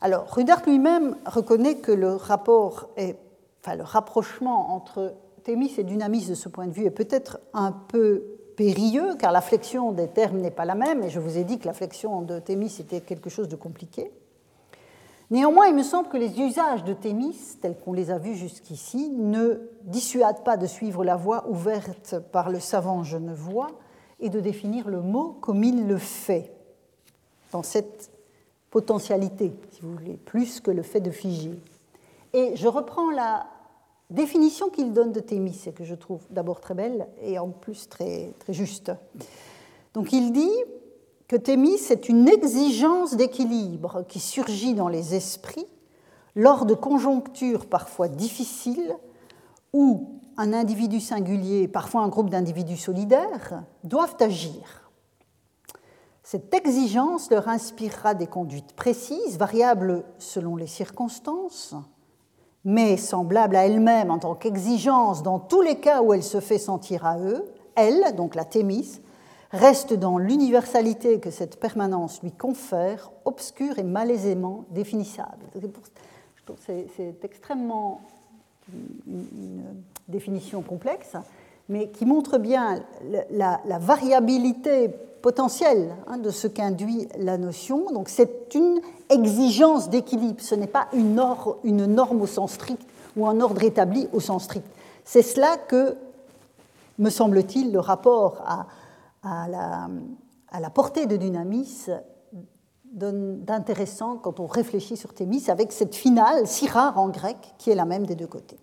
Alors, Rudart lui-même reconnaît que le rapport est, enfin, le rapprochement entre Thémis et Dunamis de ce point de vue est peut-être un peu périlleux, car la flexion des termes n'est pas la même, et je vous ai dit que la flexion de Thémis était quelque chose de compliqué. Néanmoins, il me semble que les usages de Thémis, tels qu'on les a vus jusqu'ici, ne dissuadent pas de suivre la voie ouverte par le savant genevois et de définir le mot comme il le fait, dans cette potentialité, si vous voulez, plus que le fait de figer. Et je reprends la définition qu'il donne de Thémis, et que je trouve d'abord très belle et en plus très, très juste. Donc il dit que Thémis est une exigence d'équilibre qui surgit dans les esprits lors de conjonctures parfois difficiles où un individu singulier, parfois un groupe d'individus solidaires, doivent agir. Cette exigence leur inspirera des conduites précises, variables selon les circonstances, mais semblable à elle-même en tant qu'exigence dans tous les cas où elle se fait sentir à eux, elle, donc la Thémis, reste dans l'universalité que cette permanence lui confère, obscure et malaisément définissable. Je trouve que c'est extrêmement une, une définition complexe, mais qui montre bien la, la variabilité potentielle hein, de ce qu'induit la notion. Donc c'est une exigence d'équilibre, ce n'est pas une, or, une norme au sens strict ou un ordre établi au sens strict. C'est cela que, me semble-t-il, le rapport à, à, la, à la portée de Dunamis donne d'intéressant quand on réfléchit sur Thémis avec cette finale si rare en grec qui est la même des deux côtés.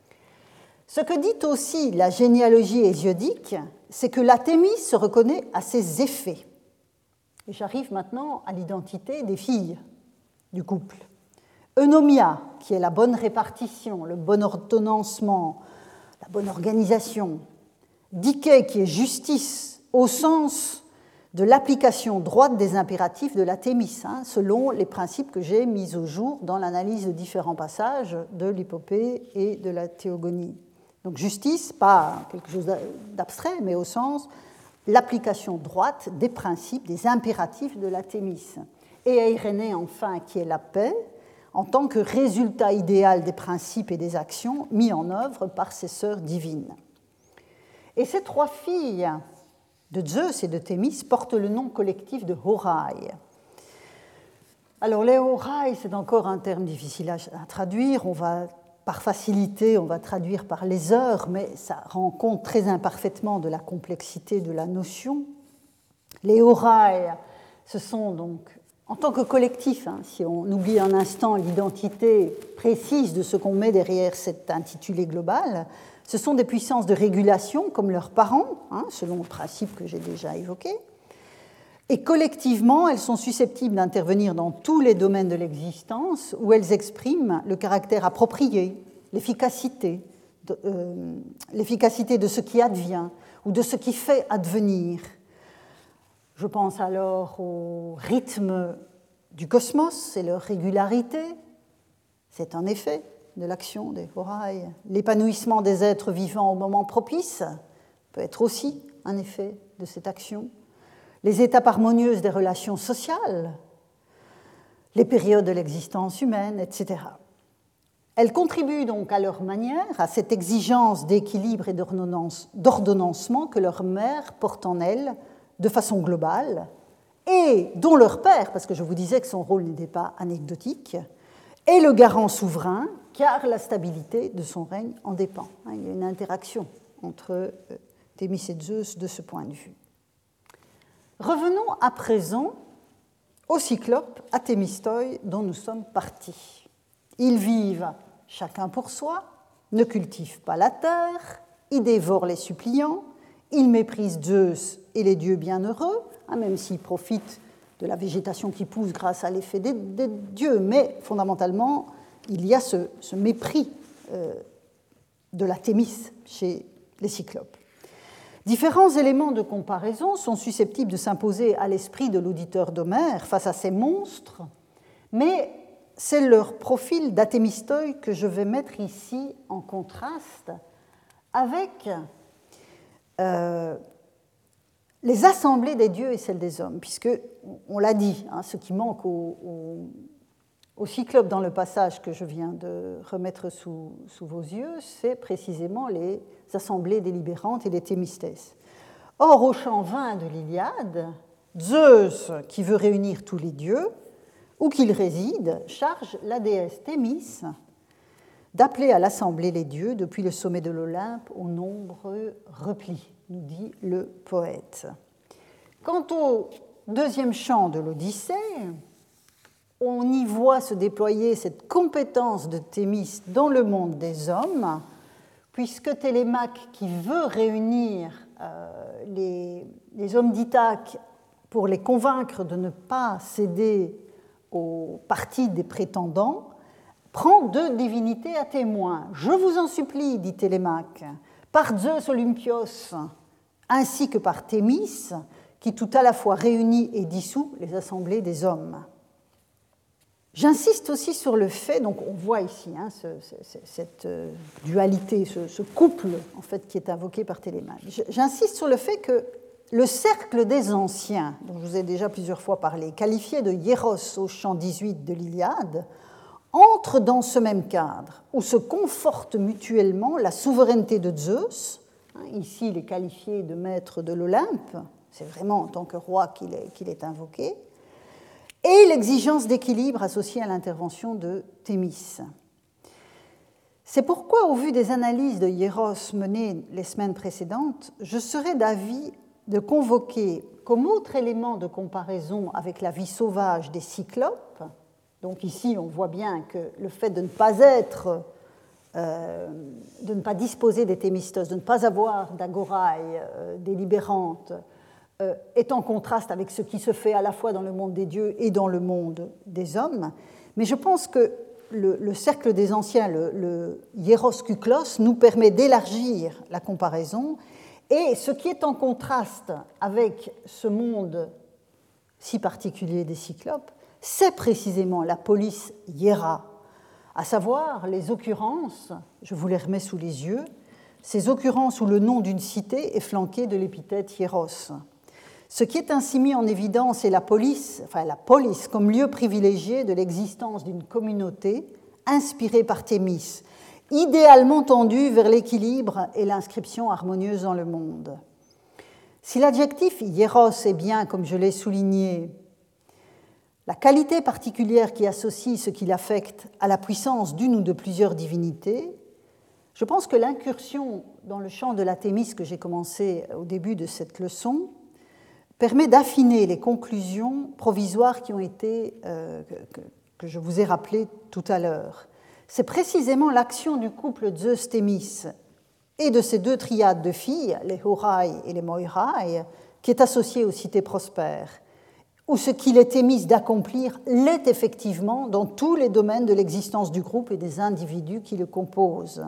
Ce que dit aussi la généalogie hésiodique, c'est que la Thémis se reconnaît à ses effets. Et j'arrive maintenant à l'identité des filles du couple. Eunomia, qui est la bonne répartition, le bon ordonnancement, la bonne organisation. Dike, qui est justice, au sens de l'application droite des impératifs de la Thémis, hein, selon les principes que j'ai mis au jour dans l'analyse de différents passages de l'Hippopée et de la Théogonie. Donc justice, pas quelque chose d'abstrait, mais au sens l'application droite des principes, des impératifs de la Thémis. Et Eirénée, enfin, qui est la paix, en tant que résultat idéal des principes et des actions mis en œuvre par ses sœurs divines. Et ces trois filles de Zeus et de Thémis portent le nom collectif de Horai. Alors les Horai, c'est encore un terme difficile à traduire, on va par facilité, on va traduire par les heures, mais ça rend compte très imparfaitement de la complexité de la notion. Les Horai, ce sont donc, en tant que collectif, hein, si on oublie un instant l'identité précise de ce qu'on met derrière cet intitulé global, ce sont des puissances de régulation comme leurs parents, hein, selon le principe que j'ai déjà évoqué. Et collectivement, elles sont susceptibles d'intervenir dans tous les domaines de l'existence où elles expriment le caractère approprié, l'efficacité, de, euh, l'efficacité de ce qui advient ou de ce qui fait advenir. Je pense alors au rythme du cosmos et leur régularité. C'est un effet de l'action des Horai. L'épanouissement des êtres vivants au moment propice peut être aussi un effet de cette action. Les étapes harmonieuses des relations sociales, les périodes de l'existence humaine, et cetera. Elles contribuent donc à leur manière à cette exigence d'équilibre et d'ordonnancement que leur mère porte en elles de façon globale et dont leur père, parce que je vous disais que son rôle n'était pas anecdotique, est le garant souverain car la stabilité de son règne en dépend. Il y a une interaction entre Thémis et Zeus de ce point de vue. Revenons à présent aux Cyclopes, à Thémistoi, dont nous sommes partis. Ils vivent chacun pour soi, ne cultivent pas la terre, ils dévorent les suppliants, ils méprisent Zeus et les dieux bienheureux, hein, même s'ils profitent de la végétation qui pousse grâce à l'effet des, des dieux, mais fondamentalement, il y a ce, ce mépris euh, de la Thémis chez les Cyclopes. Différents éléments de comparaison sont susceptibles de s'imposer à l'esprit de l'auditeur d'Homère face à ces monstres, mais c'est leur profil d'Athémistoi que je vais mettre ici en contraste avec euh, les assemblées des dieux et celles des hommes, puisque, on l'a dit, hein, ce qui manque aux, aux, au Cyclope dans le passage que je viens de remettre sous, sous vos yeux, c'est précisément les assemblées délibérantes et les thémistès. Or, au chant vingt de l'Iliade, Zeus, qui veut réunir tous les dieux, où qu'il réside, charge la déesse Thémis d'appeler à l'assemblée les dieux depuis le sommet de l'Olympe aux nombreux replis, nous dit le poète. Quant au deuxième chant de l'Odyssée, on y voit se déployer cette compétence de Thémis dans le monde des hommes, puisque Télémaque, qui veut réunir euh, les, les hommes d'Ithaque pour les convaincre de ne pas céder au parti des prétendants, prend deux divinités à témoin. « Je vous en supplie, dit Télémaque, par Zeus Olympios, ainsi que par Thémis, qui tout à la fois réunit et dissout les assemblées des hommes. » J'insiste aussi sur le fait, donc on voit ici hein, ce, ce, cette dualité, ce, ce couple en fait, qui est invoqué par Télémaque. J'insiste sur le fait que le cercle des anciens, dont je vous ai déjà plusieurs fois parlé, qualifié de hieros au chant dix-huit de l'Iliade, entre dans ce même cadre, où se confortent mutuellement la souveraineté de Zeus, hein, ici il est qualifié de maître de l'Olympe, c'est vraiment en tant que roi qu'il est, qu'il est invoqué, et l'exigence d'équilibre associée à l'intervention de Thémis. C'est pourquoi, au vu des analyses de Hieros menées les semaines précédentes, je serais d'avis de convoquer comme autre élément de comparaison avec la vie sauvage des Cyclopes, donc ici on voit bien que le fait de ne pas être, euh, de ne pas disposer des Thémistos, de ne pas avoir d'agorailles euh, délibérantes, euh, est en contraste avec ce qui se fait à la fois dans le monde des dieux et dans le monde des hommes. Mais je pense que le, le cercle des anciens, le, le hieros kuklos, nous permet d'élargir la comparaison. Et ce qui est en contraste avec ce monde si particulier des Cyclopes, c'est précisément la polis hiera, à savoir les occurrences, je vous les remets sous les yeux, ces occurrences où le nom d'une cité est flanqué de l'épithète hieros. Ce qui est ainsi mis en évidence est la polis, enfin la polis comme lieu privilégié de l'existence d'une communauté inspirée par Thémis, idéalement tendue vers l'équilibre et l'inscription harmonieuse dans le monde. Si l'adjectif hieros est bien, comme je l'ai souligné, la qualité particulière qui associe ce qu'il affecte à la puissance d'une ou de plusieurs divinités, je pense que l'incursion dans le champ de la Thémis que j'ai commencé au début de cette leçon permet d'affiner les conclusions provisoires qui ont été, euh, que, que je vous ai rappelées tout à l'heure. C'est précisément l'action du couple Zeus-Thémis et de ces deux triades de filles, les Horai et les Moirai, qui est associée aux cités prospères, où ce qu'il est Thémis d'accomplir l'est effectivement dans tous les domaines de l'existence du groupe et des individus qui le composent.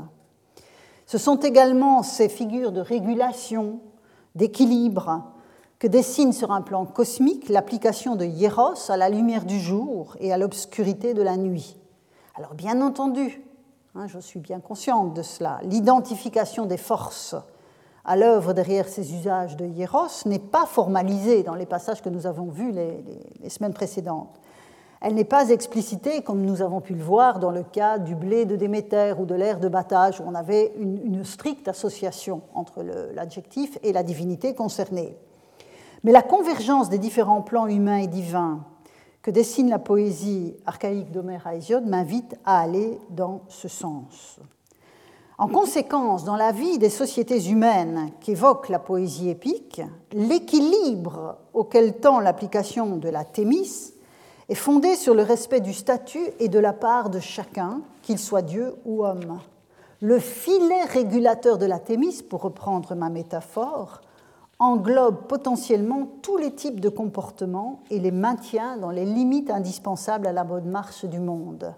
Ce sont également ces figures de régulation, d'équilibre, que dessine sur un plan cosmique l'application de hieros à la lumière du jour et à l'obscurité de la nuit. Alors bien entendu, hein, je suis bien consciente de cela, l'identification des forces à l'œuvre derrière ces usages de hieros n'est pas formalisée dans les passages que nous avons vus les, les, les semaines précédentes. Elle n'est pas explicitée comme nous avons pu le voir dans le cas du blé de Déméter ou de l'air de battage où on avait une, une stricte association entre le, l'adjectif et la divinité concernée. Mais la convergence des différents plans humains et divins que dessine la poésie archaïque d'Homère à Hésiode m'invite à aller dans ce sens. En conséquence, dans la vie des sociétés humaines qu'évoque la poésie épique, l'équilibre auquel tend l'application de la Thémis est fondé sur le respect du statut et de la part de chacun, qu'il soit Dieu ou homme. Le filet régulateur de la Thémis, pour reprendre ma métaphore, englobe potentiellement tous les types de comportements et les maintient dans les limites indispensables à la bonne marche du monde.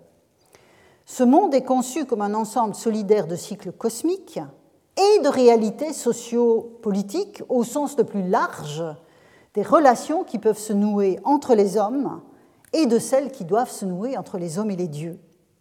Ce monde est conçu comme un ensemble solidaire de cycles cosmiques et de réalités socio-politiques au sens le plus large des relations qui peuvent se nouer entre les hommes et de celles qui doivent se nouer entre les hommes et les dieux.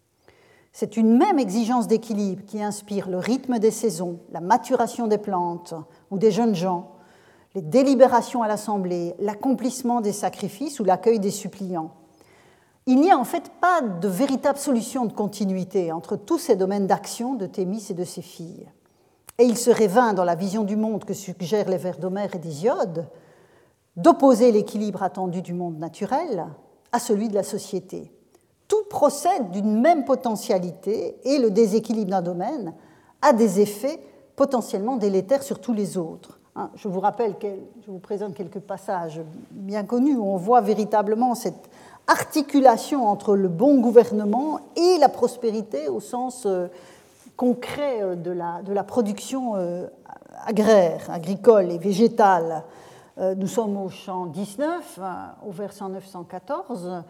C'est une même exigence d'équilibre qui inspire le rythme des saisons, la maturation des plantes ou des jeunes gens, les délibérations à l'assemblée, l'accomplissement des sacrifices ou l'accueil des suppliants. il n'y a en fait pas de véritable solution de continuité entre tous ces domaines d'action de Thémis et de ses filles. Et il serait vain, dans la vision du monde que suggèrent les vers d'Homère et d'Hésiode, d'opposer l'équilibre attendu du monde naturel à celui de la société. Tout procède d'une même potentialité et le déséquilibre d'un domaine a des effets potentiellement délétères sur tous les autres. Je vous rappelle, je vous présente quelques passages bien connus où on voit véritablement cette articulation entre le bon gouvernement et la prospérité au sens concret de la, de la production agraire, agricole et végétale. Nous sommes au chant dix-neuf, au vers cent neuf cent quatorze.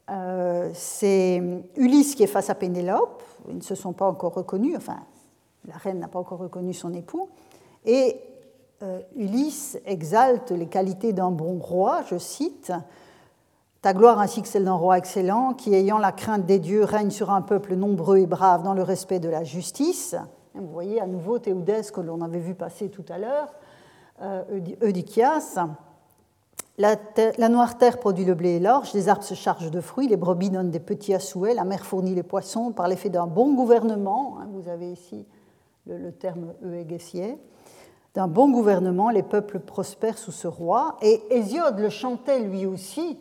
C'est Ulysse qui est face à Pénélope. Ils ne se sont pas encore reconnus, enfin, la reine n'a pas encore reconnu son époux. Et euh, Ulysse exalte les qualités d'un bon roi, je cite, « Ta gloire ainsi que celle d'un roi excellent, qui, ayant la crainte des dieux, règne sur un peuple nombreux et brave dans le respect de la justice. » Vous voyez à nouveau Théoudès, que l'on avait vu passer tout à l'heure, euh, Eudichias. La, terre, la noire terre produit le blé et l'orge, les arbres se chargent de fruits, les brebis donnent des petits à souhait, la mer fournit les poissons par l'effet d'un bon gouvernement. Hein, vous avez ici le, le terme euégésié. D'un bon gouvernement, les peuples prospèrent sous ce roi. Et Hésiode le chantait lui aussi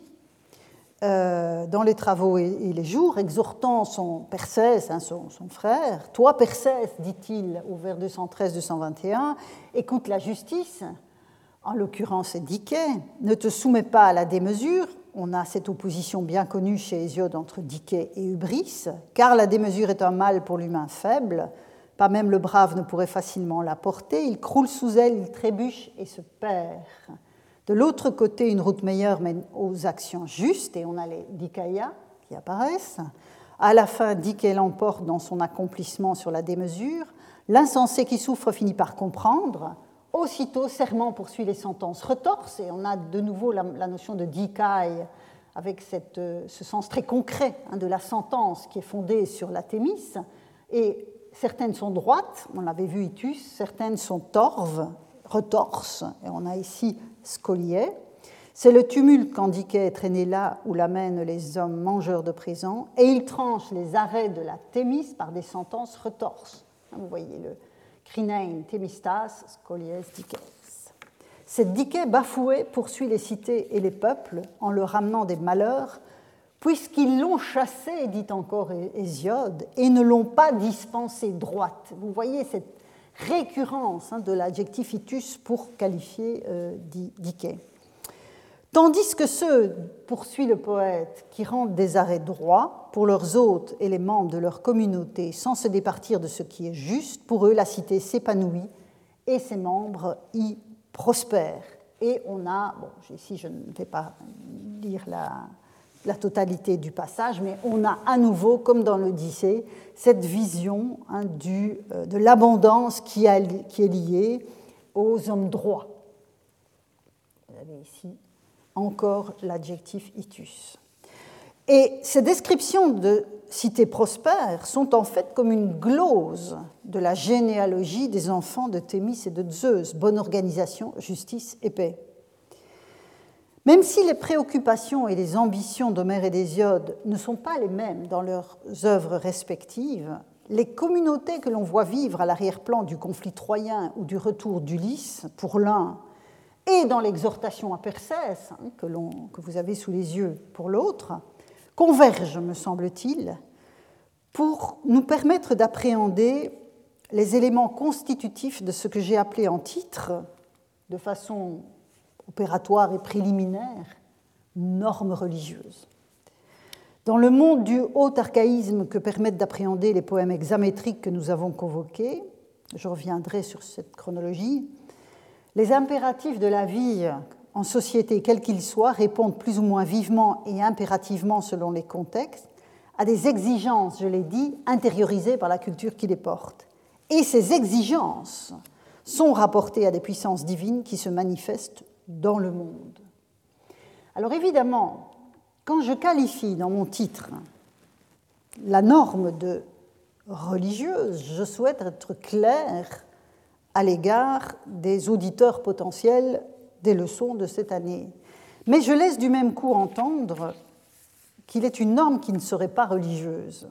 euh, dans les travaux et, et les jours, exhortant son Persès, hein, son, son frère. « Toi, Persès, dit-il au vers deux cent treize deux cent vingt et un, écoute la justice. » En l'occurrence, c'est Dikée, ne te soumets pas à la démesure. On a cette opposition bien connue chez Hésiode entre Dikée et Hubris, car la démesure est un mal pour l'humain faible. Pas même le brave ne pourrait facilement la porter. Il croule sous elle, il trébuche et se perd. De l'autre côté, une route meilleure mène aux actions justes, et on a les Dikaïas qui apparaissent. À la fin, Dikée l'emporte dans son accomplissement sur la démesure. L'insensé qui souffre finit par comprendre. Aussitôt, serment poursuit les sentences retorses, et on a de nouveau la, la notion de dikai avec cette, ce sens très concret hein, de la sentence qui est fondée sur la thémis. Et certaines sont droites, on l'avait vu itus, certaines sont torves, retorses, et on a ici scoliae. C'est le tumulte quand Dikée est traîné là où l'amènent les hommes mangeurs de présents, et il tranche les arrêts de la thémis par des sentences retorses. Vous voyez le Krinein, Thémistas, Scolies, Dikès. Cette Dikée bafouée poursuit les cités et les peuples en leur ramenant des malheurs, puisqu'ils l'ont chassée, dit encore Hésiode, et ne l'ont pas dispensée droite. Vous voyez cette récurrence hein, de l'adjectif itus pour qualifier euh, Dikée. Tandis que ceux, poursuit le poète, qui rendent des arrêts droits pour leurs hôtes et les membres de leur communauté sans se départir de ce qui est juste, pour eux la cité s'épanouit et ses membres y prospèrent. Et on a, bon, ici je ne vais pas lire la, la totalité du passage, mais on a à nouveau, comme dans l'Odyssée, cette vision hein, du, de l'abondance qui, a, qui est liée aux hommes droits. Vous avez ici encore l'adjectif itus. Et ces descriptions de cités prospères sont en fait comme une glose de la généalogie des enfants de Thémis et de Zeus, bonne organisation, justice et paix. Même si les préoccupations et les ambitions d'Homère et d'Hésiode ne sont pas les mêmes dans leurs œuvres respectives, les communautés que l'on voit vivre à l'arrière-plan du conflit troyen ou du retour d'Ulysse, pour l'un, et dans l'exhortation à Persès, hein, que, l'on, que vous avez sous les yeux pour l'autre, convergent, me semble-t-il, pour nous permettre d'appréhender les éléments constitutifs de ce que j'ai appelé en titre, de façon opératoire et préliminaire, normes religieuses. Dans le monde du haut archaïsme que permettent d'appréhender les poèmes hexamétriques que nous avons convoqués, je reviendrai sur cette chronologie, les impératifs de la vie en société, quels qu'ils soient, répondent plus ou moins vivement et impérativement selon les contextes à des exigences, je l'ai dit, intériorisées par la culture qui les porte. Et ces exigences sont rapportées à des puissances divines qui se manifestent dans le monde. Alors évidemment, quand je qualifie dans mon titre la norme de religieuse, je souhaite être clair à l'égard des auditeurs potentiels des leçons de cette année. Mais je laisse du même coup entendre qu'il est une norme qui ne serait pas religieuse.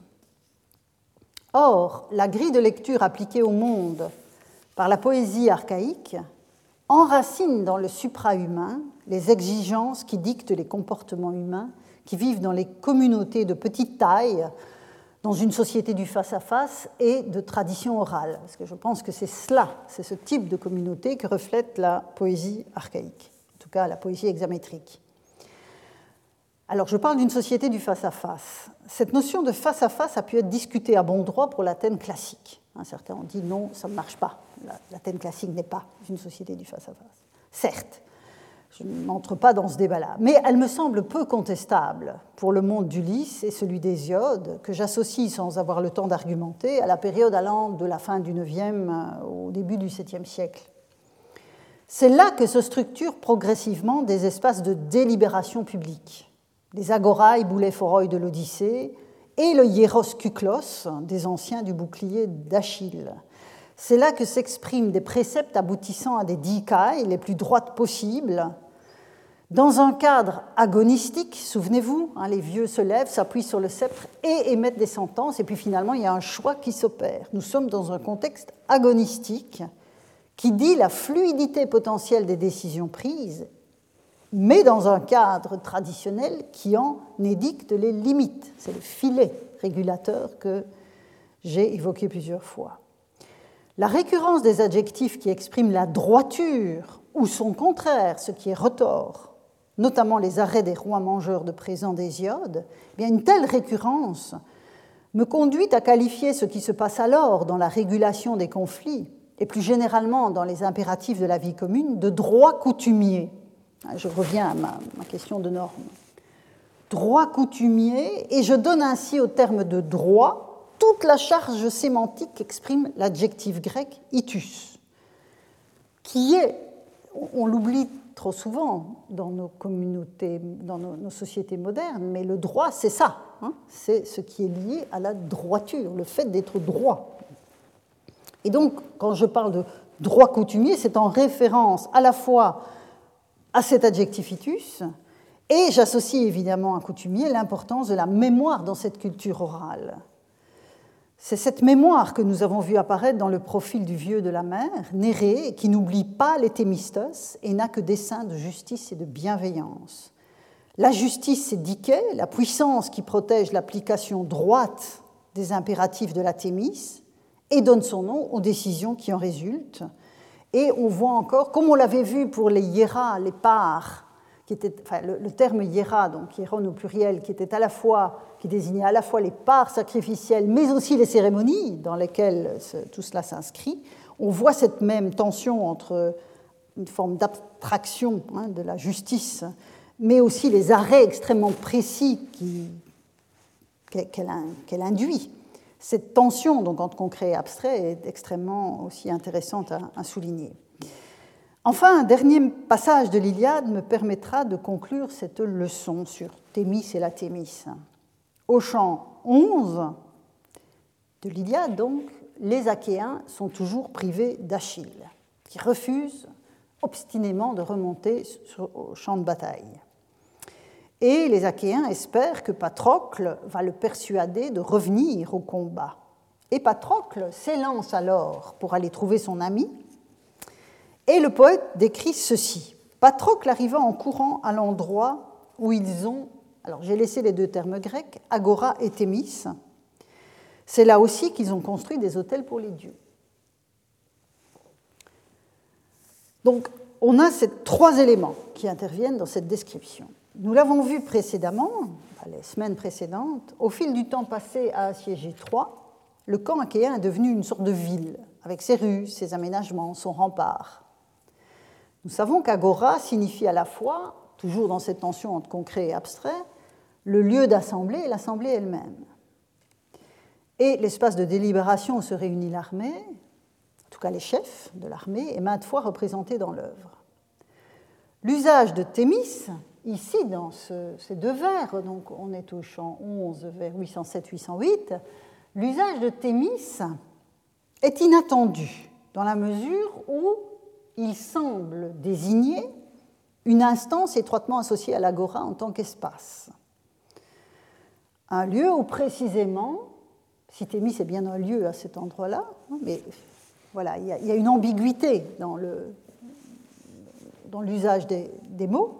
Or, la grille de lecture appliquée au monde par la poésie archaïque enracine dans le supra-humain les exigences qui dictent les comportements humains qui vivent dans les communautés de petite taille, dans une société du face-à-face et de tradition orale. Parce que je pense que c'est cela, c'est ce type de communauté que reflète la poésie archaïque, en tout cas la poésie hexamétrique. Alors, je parle d'une société du face-à-face. Cette notion de face-à-face a pu être discutée à bon droit pour l'Athènes classique. Certains ont dit non, ça ne marche pas. L'Athènes classique n'est pas une société du face-à-face. Certes, je n'entre pas dans ce débat-là, mais elle me semble peu contestable pour le monde d'Ulysse et celui d'Hésiode, que j'associe sans avoir le temps d'argumenter à la période allant de la fin du neuvième au début du septième siècle. C'est là que se structurent progressivement des espaces de délibération publique. Les agorae boulets phoroi de l'Odyssée et le hieros kuklos des anciens du bouclier d'Achille. C'est là que s'expriment des préceptes aboutissant à des dikaï les plus droites possibles, dans un cadre agonistique, souvenez-vous, hein, les vieux se lèvent, s'appuient sur le sceptre et émettent des sentences, et puis finalement il y a un choix qui s'opère. Nous sommes dans un contexte agonistique qui dit la fluidité potentielle des décisions prises, mais dans un cadre traditionnel qui en édicte les limites. C'est le filet régulateur que j'ai évoqué plusieurs fois. La récurrence des adjectifs qui expriment la droiture ou son contraire, ce qui est retors, notamment les arrêts des rois mangeurs de présents d'Hésiode, eh bien une telle récurrence me conduit à qualifier ce qui se passe alors dans la régulation des conflits et plus généralement dans les impératifs de la vie commune de droit coutumier. Je reviens à ma, ma question de norme. Droit coutumier, et je donne ainsi au terme de droit toute la charge sémantique qu'exprime l'adjectif grec itus, qui est, on l'oublie trop souvent dans nos communautés, dans nos, nos sociétés modernes, mais le droit, c'est ça, hein, c'est ce qui est lié à la droiture, le fait d'être droit. Et donc, quand je parle de droit coutumier, c'est en référence à la fois à cet adjectif itus, et j'associe évidemment à coutumier l'importance de la mémoire dans cette culture orale. C'est cette mémoire que nous avons vue apparaître dans le profil du vieux de la mer, Nérée, qui n'oublie pas les thémistos et n'a que dessein de justice et de bienveillance. La justice, c'est Dike, la puissance qui protège l'application droite des impératifs de la thémis et donne son nom aux décisions qui en résultent. Et on voit encore, comme on l'avait vu pour les hiéras, les parts, qui étaient, enfin, le, le terme hiéra, donc hiéron au pluriel, qui était à la fois, qui désignait à la fois les parts sacrificielles, mais aussi les cérémonies dans lesquelles ce, tout cela s'inscrit, on voit cette même tension entre une forme d'abstraction hein, de la justice, mais aussi les arrêts extrêmement précis qui, qu'elle, qu'elle induit. Cette tension donc, entre concret et abstrait est extrêmement aussi intéressante à, à souligner. Enfin, un dernier passage de l'Iliade me permettra de conclure cette leçon sur Thémis et la Thémis. Au chant onze de l'Iliade, donc, les Achéens sont toujours privés d'Achille, qui refuse obstinément de remonter au champ de bataille. Et les Achéens espèrent que Patrocle va le persuader de revenir au combat. Et Patrocle s'élance alors pour aller trouver son ami. Et le poète décrit ceci. Patrocle arriva en courant à l'endroit où ils ont, alors j'ai laissé les deux termes grecs, Agora et Thémis. C'est là aussi qu'ils ont construit des hôtels pour les dieux. Donc, on a ces trois éléments qui interviennent dans cette description. Nous l'avons vu précédemment, les semaines précédentes, au fil du temps passé à assiéger Troie, le camp achéen est devenu une sorte de ville, avec ses rues, ses aménagements, son rempart. Nous savons qu'agora signifie à la fois, toujours dans cette tension entre concret et abstrait, le lieu d'assemblée et l'assemblée elle-même. Et l'espace de délibération où se réunit l'armée, en tout cas les chefs de l'armée, est maintes fois représenté dans l'œuvre. L'usage de Thémis, ici dans ce, ces deux vers, donc on est au chant onze, vers huit cent sept huit cent huit, l'usage de Thémis est inattendu dans la mesure où il semble désigner une instance étroitement associée à l'agora en tant qu'espace. un lieu où précisément, si Thémis est bien un lieu à cet endroit-là, mais voilà, il y a, il y a une ambiguïté dans, le, dans l'usage des, des mots.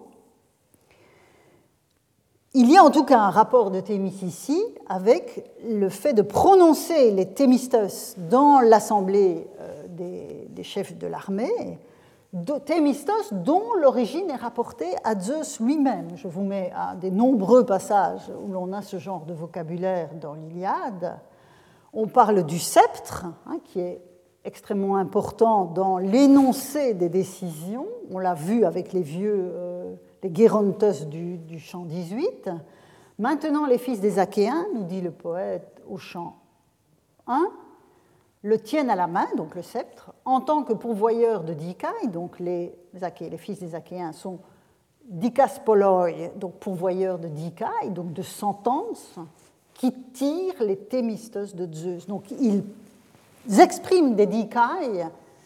Il y a en tout cas un rapport de Thémis ici avec le fait de prononcer les Thémistos dans l'assemblée des, des chefs de l'armée, de Thémistos dont l'origine est rapportée à Zeus lui-même. Je vous mets à des nombreux passages où l'on a ce genre de vocabulaire dans l'Iliade. On parle du sceptre, hein, qui est extrêmement important dans l'énoncé des décisions. On l'a vu avec les vieux... Euh, les Gérontos du, du chant dix-huit. Maintenant, les fils des Achéens, nous dit le poète au chant un, le tiennent à la main, donc le sceptre, en tant que pourvoyeurs de Dikaï, donc les, Achéens, les fils des Achéens sont Dikaspoloi, donc pourvoyeurs de Dikaï, donc de sentences, qui tirent les Thémistos de Zeus. Donc ils expriment des Dikaï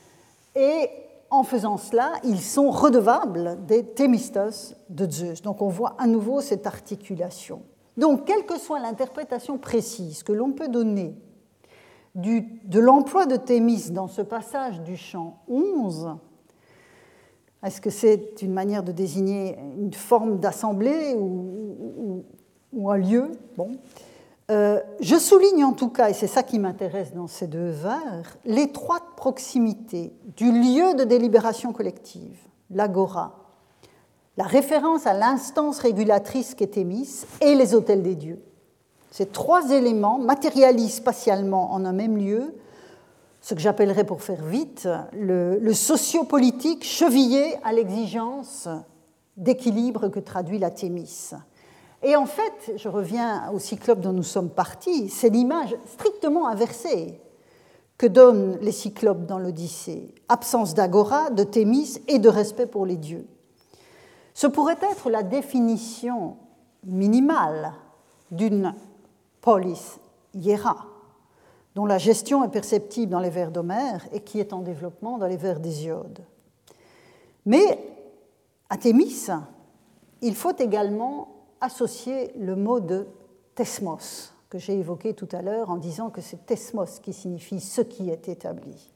et en faisant cela, ils sont redevables des Thémistos de Zeus. Donc on voit à nouveau cette articulation. Donc, quelle que soit l'interprétation précise que l'on peut donner du, de l'emploi de Thémis dans ce passage du chant onze, est-ce que c'est une manière de désigner une forme d'assemblée ou, ou, ou un lieu? Bon. Euh, je souligne en tout cas, et c'est ça qui m'intéresse dans ces deux vers, l'étroite proximité du lieu de délibération collective, l'agora, la référence à l'instance régulatrice qu'est Thémis et les autels des dieux. Ces trois éléments matérialisent spatialement en un même lieu ce que j'appellerais, pour faire vite, le, le sociopolitique chevillé à l'exigence d'équilibre que traduit la Thémis. Et en fait, je reviens au cyclope dont nous sommes partis, c'est l'image strictement inversée que donnent les cyclopes dans l'Odyssée. Absence d'agora, de Thémis et de respect pour les dieux. Ce pourrait être la définition minimale d'une polis hiera, dont la gestion est perceptible dans les vers d'Homère et qui est en développement dans les vers d'Hésiode. Mais à Thémis, il faut également associer le mot de thesmos, que j'ai évoqué tout à l'heure en disant que c'est thesmos qui signifie ce qui est établi.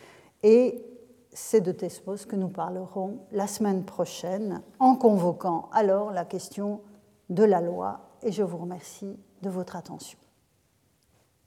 Et c'est de thesmos que nous parlerons la semaine prochaine en convoquant alors la question de la loi. Et je vous remercie de votre attention.